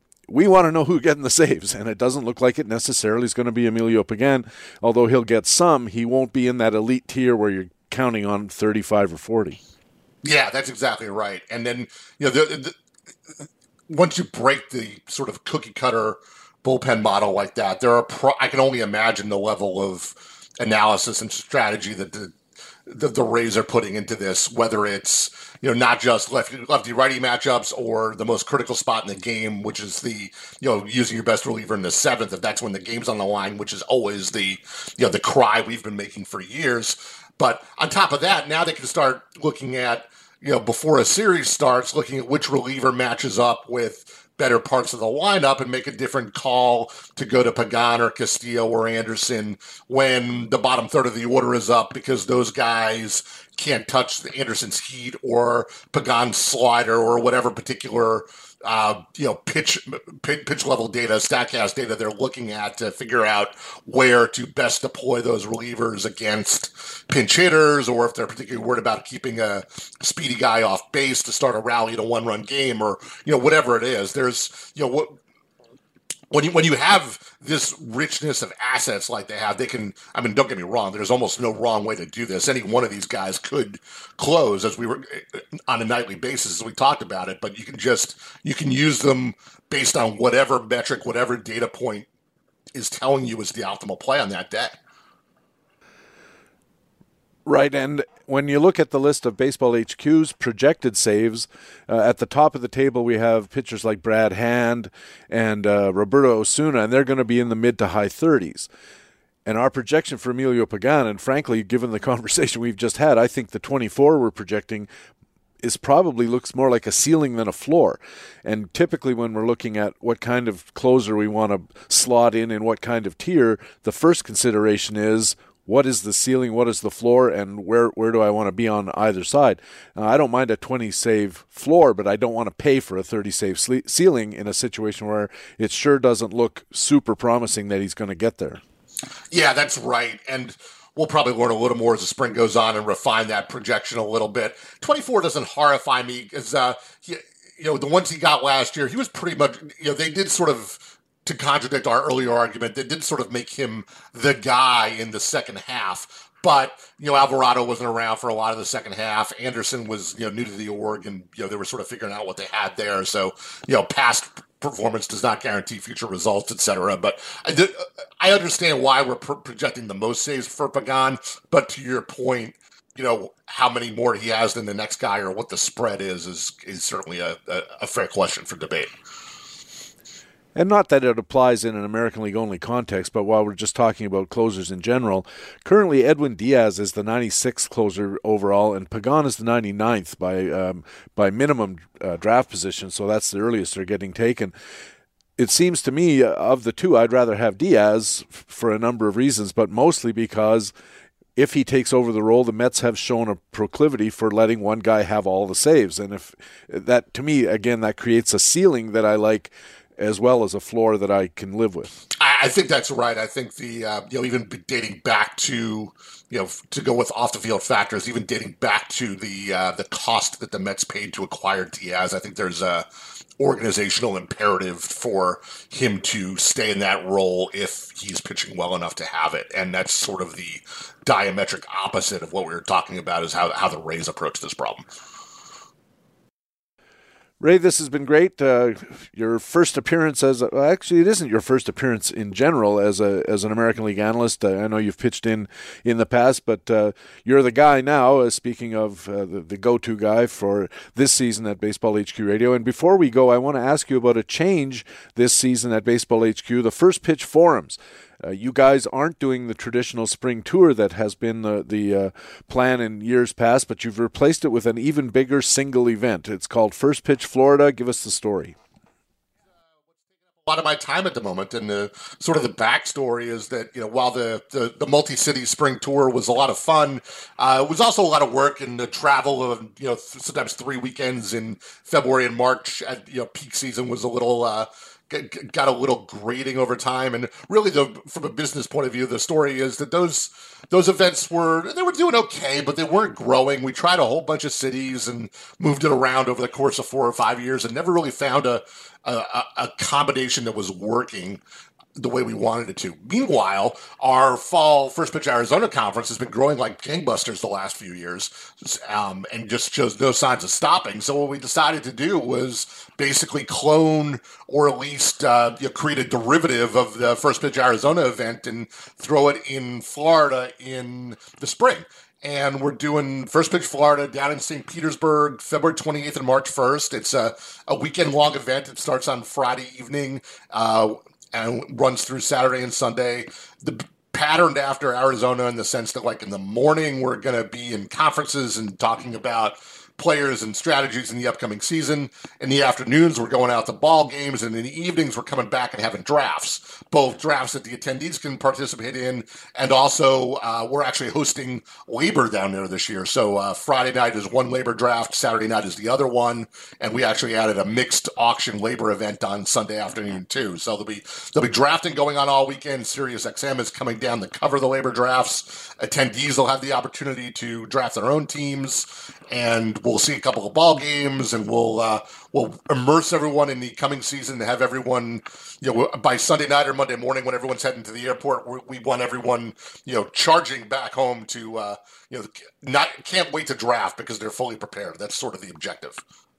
we want to know who's getting the saves, and it doesn't look like it necessarily is going to be Emilio Pagan. Although he'll get some, he won't be in that elite tier where you're counting on thirty-five or forty. Yeah, that's exactly right. And then, you know, the, the once you break the sort of cookie cutter bullpen model like that, there are pro- I can only imagine the level of analysis and strategy that the, the the Rays are putting into this, whether it's, you know, not just lefty lefty righty matchups or the most critical spot in the game, which is the, you know, using your best reliever in the seventh, if that's when the game's on the line, which is always the, you know, the cry we've been making for years. But on top of that, now they can start looking at, you know, before a series starts, looking at which reliever matches up with better parts of the lineup and make a different call to go to Pagan or Castillo or Anderson when the bottom third of the order is up, because those guys can't touch Anderson's heat or Pagan's slider or whatever particular uh, you know, pitch, pitch pitch level data, StatCast data they're looking at to figure out where to best deploy those relievers against pinch hitters, or if they're particularly worried about keeping a speedy guy off base to start a rally to one run game, or, you know, whatever it is. There's, you know, what, When you when you have this richness of assets like they have, they can, I mean, don't get me wrong, there's almost no wrong way to do this. Any one of these guys could close, as we were on a nightly basis, as we talked about it, but you can just, you can use them based on whatever metric, whatever data point is telling you is the optimal play on that day. Right, and when you look at the list of Baseball H Q's projected saves, uh, at the top of the table we have pitchers like Brad Hand and uh, Roberto Osuna, and they're going to be in the mid to high thirties. And our projection for Emilio Pagan, and frankly, given the conversation we've just had, I think the twenty-four we're projecting is probably looks more like a ceiling than a floor. And typically when we're looking at what kind of closer we want to slot in in what kind of tier, the first consideration is, what is the ceiling, what is the floor, and where where do I want to be on either side? Uh, I don't mind a twenty-save floor, but I don't want to pay for a thirty-save sle- ceiling in a situation where it sure doesn't look super promising that he's going to get there. Yeah, that's right. And we'll probably learn a little more as the spring goes on and refine that projection a little bit. twenty-four doesn't horrify me because, uh, he, you know, the ones he got last year, he was pretty much, you know, they did sort of, to contradict our earlier argument, they did sort of make him the guy in the second half. but, you know, Alvarado wasn't around for a lot of the second half. Anderson was, you know, new to the org, and, you know, they were sort of figuring out what they had there. So, you know, past performance does not guarantee future results, et cetera. But I, I understand why we're pro- projecting the most saves for Pagan. But to your point, you know, how many more he has than the next guy or what the spread is is, is certainly a, a, a fair question for debate. And not that it applies in an American League only context, but while we're just talking about closers in general, currently Edwin Diaz is the ninety-sixth closer overall, and Pagan is the ninety-ninth by um, by minimum uh, draft position, so that's the earliest they're getting taken. It seems to me, uh, of the two, I'd rather have Diaz f- for a number of reasons, but mostly because if he takes over the role, the Mets have shown a proclivity for letting one guy have all the saves. And if that, to me, again, that creates a ceiling that I like as well as a floor that I can live with. I think that's right. I think the, uh, you know, even dating back to, you know, to go with off the field factors, even dating back to the, uh, the cost that the Mets paid to acquire Diaz, I think there's a organizational imperative for him to stay in that role if he's pitching well enough to have it. And that's sort of the diametric opposite of what we were talking about, is how, how the Rays approach this problem. Ray, this has been great. Uh, your first appearance as a, well, actually, it isn't your first appearance in general as a as an American League analyst. Uh, I know you've pitched in in the past, but uh, you're the guy now. Uh, speaking of uh, the, the go-to guy for this season at Baseball H Q Radio. And before we go, I want to ask you about a change this season at Baseball H Q: the First Pitch Forums. Uh, you guys aren't doing the traditional spring tour that has been the, the uh, plan in years past, but you've replaced it with an even bigger single event. It's called First Pitch Florida. Give us the story. A lot of my time at the moment, and the sort of the backstory is that, you know, while the, the, the multi-city spring tour was a lot of fun, uh, it was also a lot of work, and the travel of, you know, th- sometimes three weekends in February and March at, you know, peak season was a little, uh, got a little grating over time. And really, the, from a business point of view, the story is that those those events were, they were doing okay, but they weren't growing. We tried a whole bunch of cities and moved it around over the course of four or five years and never really found a a, a combination that was working the way we wanted it to. Meanwhile, our fall First Pitch Arizona conference has been growing like gangbusters the last few years, um, and just shows no signs of stopping. So what we decided to do was basically clone, or at least uh, you know, create a derivative of the First Pitch Arizona event and throw it in Florida in the spring. And we're doing First Pitch Florida down in Saint Petersburg, February twenty-eighth and March first. It's a, a weekend-long event. It starts on Friday evening, uh, and runs through Saturday and Sunday. The patterned after Arizona in the sense that, like, in the morning, we're going to be in conferences and talking about players and strategies in the upcoming season. In the afternoons, we're going out to ball games, and in the evenings, we're coming back and having drafts, both drafts that the attendees can participate in, and also uh, we're actually hosting Labor down there this year. So uh, Friday night is one Labor draft, Saturday night is the other one, and we actually added a mixed auction Labor event on Sunday afternoon too. So there'll be there'll be drafting going on all weekend. Sirius X M is coming down to cover the Labor drafts. Attendees will have the opportunity to draft their own teams, and we'll see a couple of ball games, and we'll uh, we'll immerse everyone in the coming season and have everyone, you know, by Sunday night or Monday morning when everyone's heading to the airport, we, we want everyone, you know, charging back home to, uh, you know, not can't wait to draft because they're fully prepared. That's sort of the objective.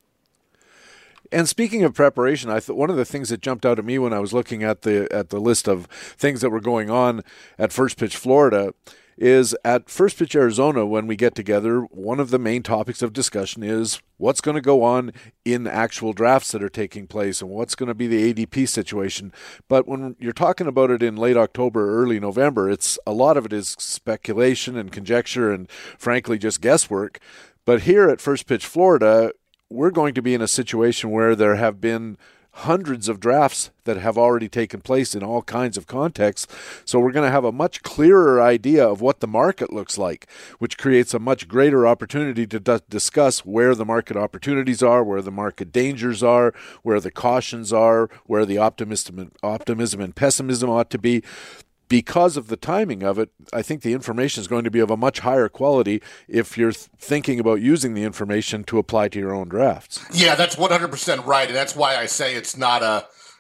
And speaking of preparation, I thought one of the things that jumped out at me when I was looking at the at the list of things that were going on at First Pitch Florida is at First Pitch Arizona, when we get together, one of the main topics of discussion is what's going to go on in actual drafts that are taking place and what's going to be the A D P situation. But when you're talking about it in late October, early November, it's a lot of it is speculation and conjecture and frankly just guesswork. But here at First Pitch Florida, we're going to be in a situation where there have been hundreds of drafts that have already taken place in all kinds of contexts. So we're going to have a much clearer idea of what the market looks like, which creates a much greater opportunity to d- discuss where the market opportunities are, where the market dangers are, where the cautions are, where the optimism, optimism and pessimism ought to be. Because of the timing of it, I think the information is going to be of a much higher quality if you're th- thinking about using the information to apply to your own drafts. Yeah, that's one hundred percent right, and that's why I say it's not a,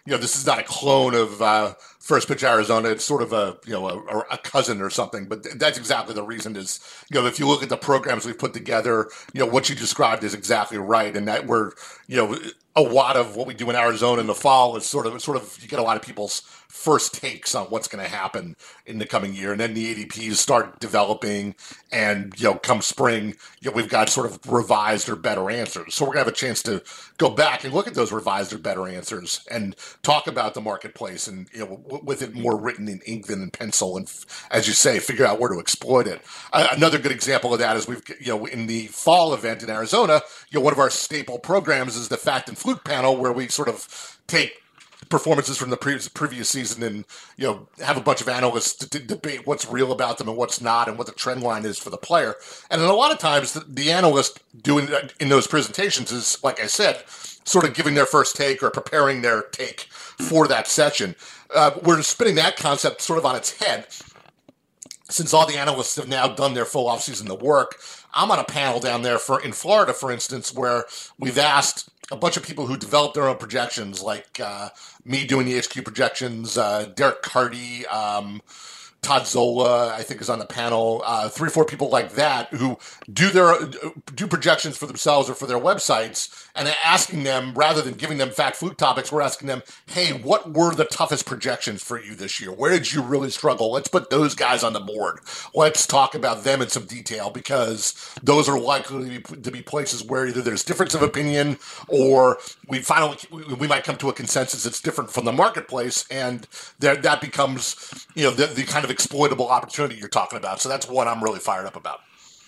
you know, this is not a clone of uh, First Pitch Arizona. It's sort of a, you know, a, a cousin or something. But that's exactly the reason is, you know, if you look at the programs we've put together, you know, what you described is exactly right. And that we're, you know, a lot of what we do in Arizona in the fall is sort of, sort of, you get a lot of people's first takes on what's going to happen in the coming year. And then the A D Ps start developing, and, you know, come spring, you know, we've got sort of revised or better answers. So we're going to have a chance to go back and look at those revised or better answers and talk about the marketplace, and, you know, w- with it more written in ink than in pencil. And, as you say, figure out where to exploit it. Uh, another good example of that is we've, you know, in the fall event in Arizona, you know, one of our staple programs is the Fact and Fluke panel, where we sort of take performances from the pre- previous season and, you know, have a bunch of analysts to, to debate what's real about them and what's not, and what the trend line is for the player. And then a lot of times the, the analyst doing in those presentations is, like I said, sort of giving their first take or preparing their take for that session. Uh, we're spinning that concept sort of on its head. Since all the analysts have now done their full offseason of work, I'm on a panel down there for in Florida, for instance, where we've asked a bunch of people who develop their own projections, like uh, me doing the H Q projections, uh, Derek Carty, um, Todd Zola, I think, is on the panel. Uh, three or four people like that who do their do projections for themselves or for their websites, and asking them, rather than giving them fact fluke topics, we're asking them, hey, what were the toughest projections for you this year? Where did you really struggle? Let's put those guys on the board. Let's talk about them in some detail, because those are likely to be, to be places where either there's difference of opinion, or we finally we might come to a consensus that's different from the marketplace, and there, that becomes, you know, the, the kind of exploitable opportunity you're talking about. So that's what I'm really fired up about.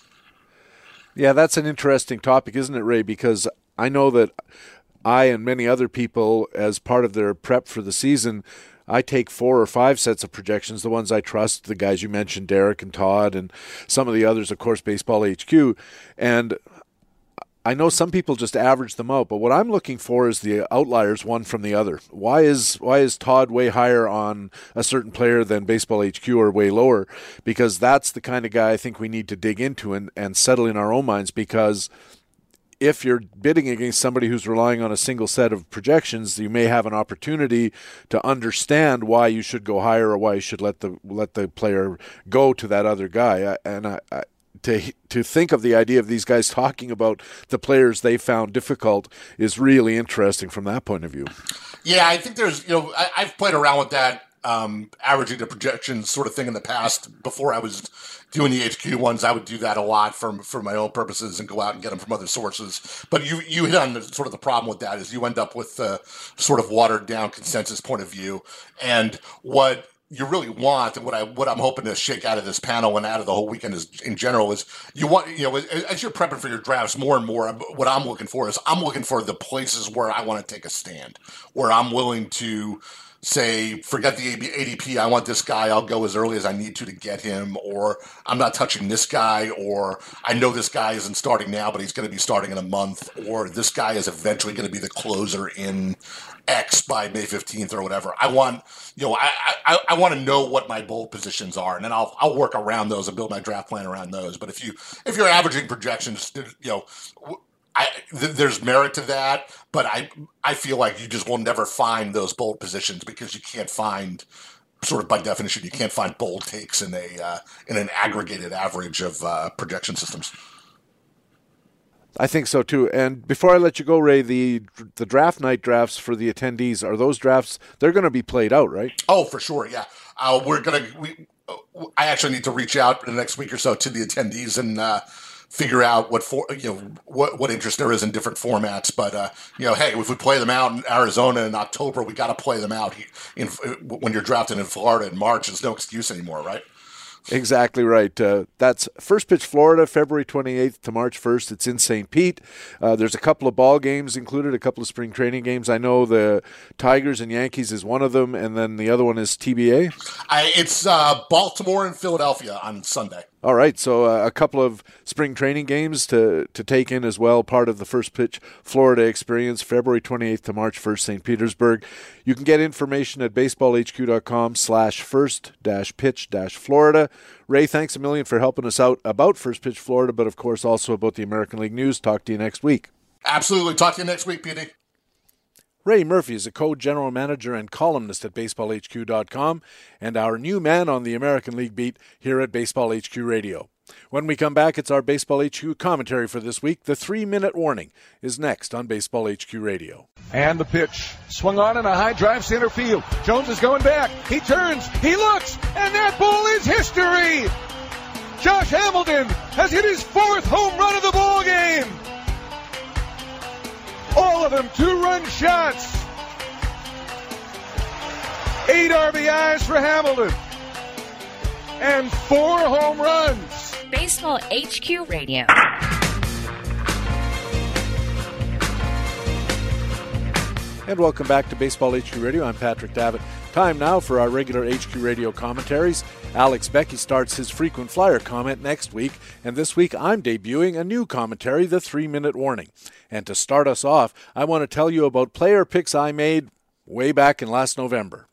Yeah, that's an interesting topic, isn't it, Ray? Because I know that I and many other people, as part of their prep for the season, I take four or five sets of projections, the ones I trust, the guys you mentioned, Derek and Todd, and some of the others, of course, Baseball H Q. And I know some people just average them out, but what I'm looking for is the outliers, one from the other. Why is why is Todd way higher on a certain player than Baseball H Q, or way lower? Because that's the kind of guy I think we need to dig into and, and settle in our own minds, because if you're bidding against somebody who's relying on a single set of projections, you may have an opportunity to understand why you should go higher, or why you should let the let the player go to that other guy. And I, I To to think of the idea of these guys talking about the players they found difficult is really interesting from that point of view. Yeah, I think there's, you know, I, I've played around with that um, averaging the projections sort of thing in the past. Before I was doing the H Q ones, I would do that a lot for for my own purposes and go out and get them from other sources. But you you hit on the, sort of the problem with that is you end up with a sort of watered down consensus point of view, and what you really want, and what I what I'm hoping to shake out of this panel and out of the whole weekend is, in general, is you want, you know, as you're prepping for your drafts, more and more, what I'm looking for is I'm looking for the places where I want to take a stand, where I'm willing to say, forget the A D P, I want this guy, I'll go as early as I need to to get him, or I'm not touching this guy, or I know this guy isn't starting now, but he's going to be starting in a month, or this guy is eventually going to be the closer in X by May fifteenth or whatever. I want, you know, I I, I want to know what my bold positions are, and then I'll I'll work around those and build my draft plan around those. But if you if you're averaging projections, you know, I, th- there's merit to that, but I I feel like you just will never find those bold positions, because you can't find, sort of by definition, you can't find bold takes in a uh, in an aggregated average of uh, projection systems. I think so too. And before I let you go, Ray, the the draft night drafts for the attendees, are those drafts, they're going to be played out, right? Oh, for sure, yeah. Uh, we're gonna. We, I actually need to reach out in the next week or so to the attendees and uh, figure out what for you know what what interest there is in different formats. But uh, you know, hey, if we play them out in Arizona in October, we got to play them out in, when you're drafted in Florida in March. There's no excuse anymore, right? Exactly right. Uh, that's First Pitch Florida, February twenty-eighth to March first. It's in Saint Pete. Uh, there's a couple of ball games included, a couple of spring training games. I know the Tigers and Yankees is one of them, and then the other one is T B A? I, it's uh, Baltimore and Philadelphia on Sunday. All right, so uh, a couple of spring training games to, to take in as well, part of the First Pitch Florida experience, February twenty-eighth to March first, Saint Petersburg. You can get information at baseballhq.com slash first dash pitch dash Florida. Ray, thanks a million for helping us out about First Pitch Florida, but of course also about the American League News. Talk to you next week. Absolutely. Talk to you next week, P D. Ray Murphy is a co-general manager and columnist at baseball h q dot com and our new man on the American League beat here at Baseball H Q Radio. When we come back, it's our Baseball H Q commentary for this week. The three-minute warning is next on Baseball H Q Radio. And the pitch swung on in a high drive center field. Jones is going back. He turns. He looks. And that ball is history. Josh Hamilton has hit his fourth home run of the ball game. All of them two-run shots. Eight R B Is for Hamilton. And four home runs. Baseball H Q Radio. And welcome back to Baseball H Q Radio. I'm Patrick Davitt. Time now for our regular H Q Radio commentaries. Alex Becky starts his frequent flyer comment next week, and this week I'm debuting a new commentary, the three-minute warning. And to start us off, I want to tell you about player picks I made way back in last November.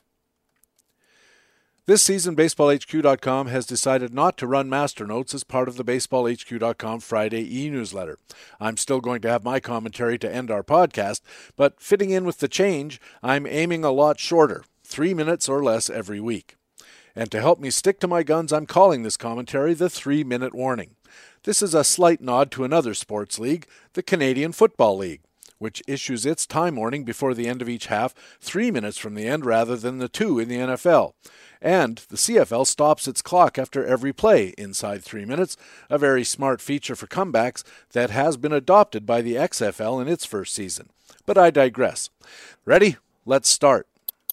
This season, Baseball H Q dot com has decided not to run Master Notes as part of the Baseball H Q dot com Friday e-newsletter. I'm still going to have my commentary to end our podcast, but fitting in with the change, I'm aiming a lot shorter, three minutes or less every week. And to help me stick to my guns, I'm calling this commentary the three-minute warning. This is a slight nod to another sports league, the Canadian Football League, which issues its time warning before the end of each half, three minutes from the end rather than the two in the N F L. And the C F L stops its clock after every play inside three minutes, a very smart feature for comebacks that has been adopted by the X F L in its first season. But I digress. Ready? Let's start.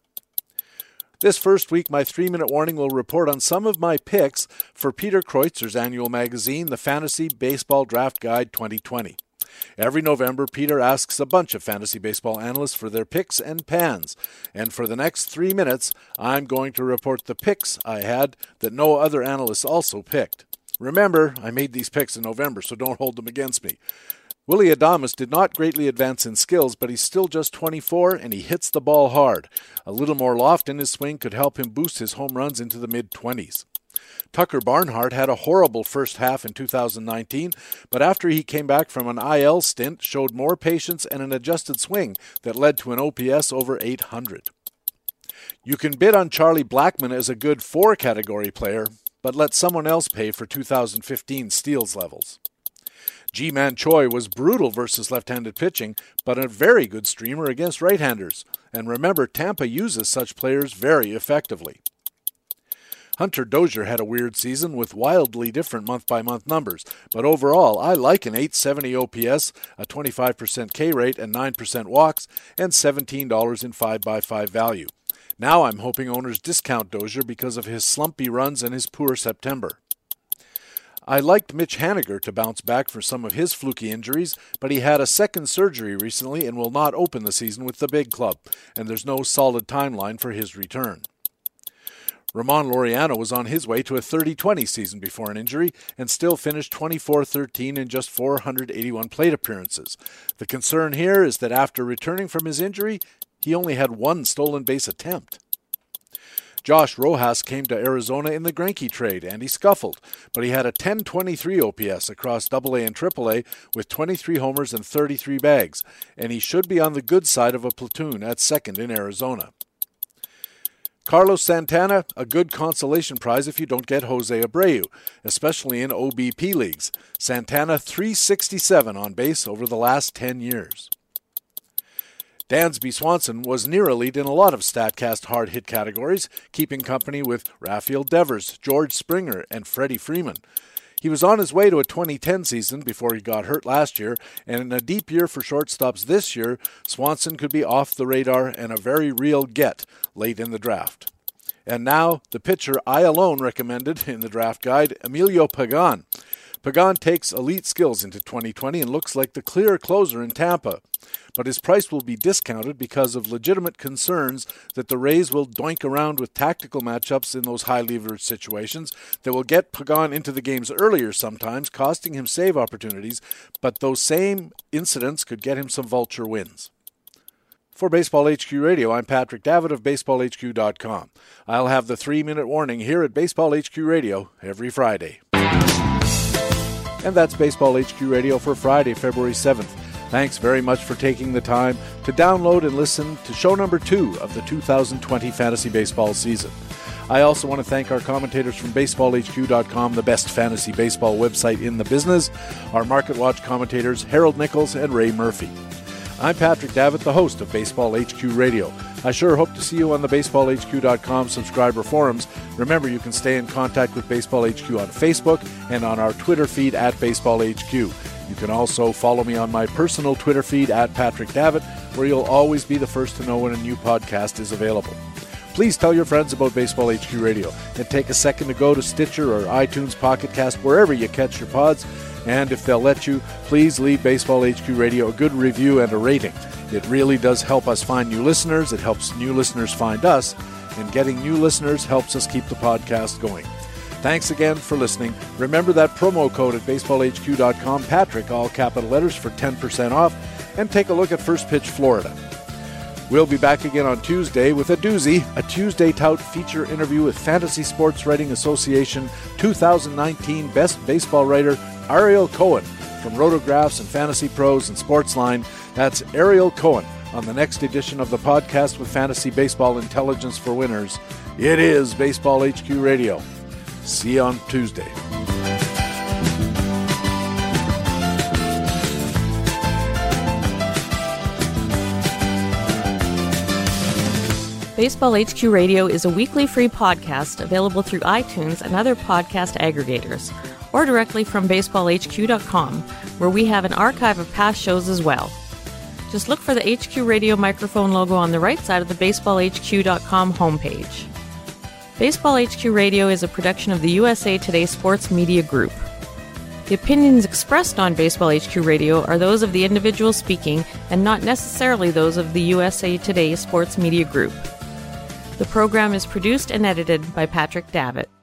This first week, my three-minute warning will report on some of my picks for Peter Kreutzer's annual magazine, the Fantasy Baseball Draft Guide twenty twenty. Every November, Peter asks a bunch of fantasy baseball analysts for their picks and pans. And for the next three minutes, I'm going to report the picks I had that no other analysts also picked. Remember, I made these picks in November, so don't hold them against me. Willy Adames did not greatly advance in skills, but he's still just twenty-four, and he hits the ball hard. A little more loft in his swing could help him boost his home runs into the mid-twenties. Tucker Barnhart had a horrible first half in two thousand nineteen, but after he came back from an I L stint, showed more patience and an adjusted swing that led to an O P S over eight hundred. You can bid on Charlie Blackmon as a good four-category player, but let someone else pay for two thousand fifteen steals levels. Ji-Man Choi was brutal versus left-handed pitching, but a very good streamer against right-handers. And remember, Tampa uses such players very effectively. Hunter Dozier had a weird season with wildly different month-by-month numbers, but overall, I like an eight seventy O P S, a twenty-five percent K rate and nine percent walks, and seventeen dollars in five by five value. Now I'm hoping owners discount Dozier because of his slumpy runs and his poor September. I liked Mitch Haniger to bounce back for some of his fluky injuries, but he had a second surgery recently and will not open the season with the big club, and there's no solid timeline for his return. Ramon Laureano was on his way to a thirty twenty season before an injury and still finished twenty-four thirteen in just four hundred eighty-one plate appearances. The concern here is that after returning from his injury, he only had one stolen base attempt. Josh Rojas came to Arizona in the Greinke trade, and he scuffled, but he had a ten twenty-three O P S across double A and triple A with twenty-three homers and thirty-three bags, and he should be on the good side of a platoon at second in Arizona. Carlos Santana, a good consolation prize if you don't get Jose Abreu, especially in O B P leagues. Santana three sixty-seven on base over the last ten years. Dansby Swanson was near elite in a lot of StatCast hard-hit categories, keeping company with Rafael Devers, George Springer, and Freddie Freeman. He was on his way to a twenty ten season before he got hurt last year, and in a deep year for shortstops this year, Swanson could be off the radar and a very real get late in the draft. And now, the pitcher I alone recommended in the draft guide, Emilio Pagan. Pagan takes elite skills into twenty twenty and looks like the clear closer in Tampa. But his price will be discounted because of legitimate concerns that the Rays will doink around with tactical matchups in those high leverage situations that will get Pagan into the games earlier sometimes, costing him save opportunities, but those same incidents could get him some vulture wins. For Baseball H Q Radio, I'm Patrick Davitt of baseball h q dot com. I'll have the three-minute warning here at Baseball H Q Radio every Friday. And that's Baseball H Q Radio for Friday, February seventh. Thanks very much for taking the time to download and listen to show number two of the two thousand twenty fantasy baseball season. I also want to thank our commentators from baseball H Q dot com, the best fantasy baseball website in the business, our Market Watch commentators Harold Nichols and Ray Murphy. I'm Patrick Davitt, the host of Baseball H Q Radio. I sure hope to see you on the baseball H Q dot com subscriber forums. Remember, you can stay in contact with Baseball H Q on Facebook and on our Twitter feed at Baseball H Q. You can also follow me on my personal Twitter feed at Patrick Davitt, where you'll always be the first to know when a new podcast is available. Please tell your friends about Baseball H Q Radio and take a second to go to Stitcher or iTunes, Pocket Cast, wherever you catch your pods. And if they'll let you, please leave Baseball H Q Radio a good review and a rating. It really does help us find new listeners. It helps new listeners find us. And getting new listeners helps us keep the podcast going. Thanks again for listening. Remember that promo code at baseball H Q dot com, Patrick, all capital letters, for ten percent off. And take a look at First Pitch Florida. We'll be back again on Tuesday with a doozy, a Tuesday Tout feature interview with Fantasy Sports Writing Association two thousand nineteen Best Baseball Writer Ariel Cohen from Rotographs and Fantasy Pros and Sportsline. That's Ariel Cohen on the next edition of the podcast with Fantasy Baseball Intelligence for Winners. It is Baseball H Q Radio. See you on Tuesday. Baseball H Q Radio is a weekly free podcast available through iTunes and other podcast aggregators, or directly from baseball H Q dot com, where we have an archive of past shows as well. Just look for the H Q Radio microphone logo on the right side of the baseball H Q dot com homepage. Baseball H Q Radio is a production of the U S A Today Sports Media Group. The opinions expressed on Baseball H Q Radio are those of the individual speaking and not necessarily those of the U S A Today Sports Media Group. The program is produced and edited by Patrick Davitt.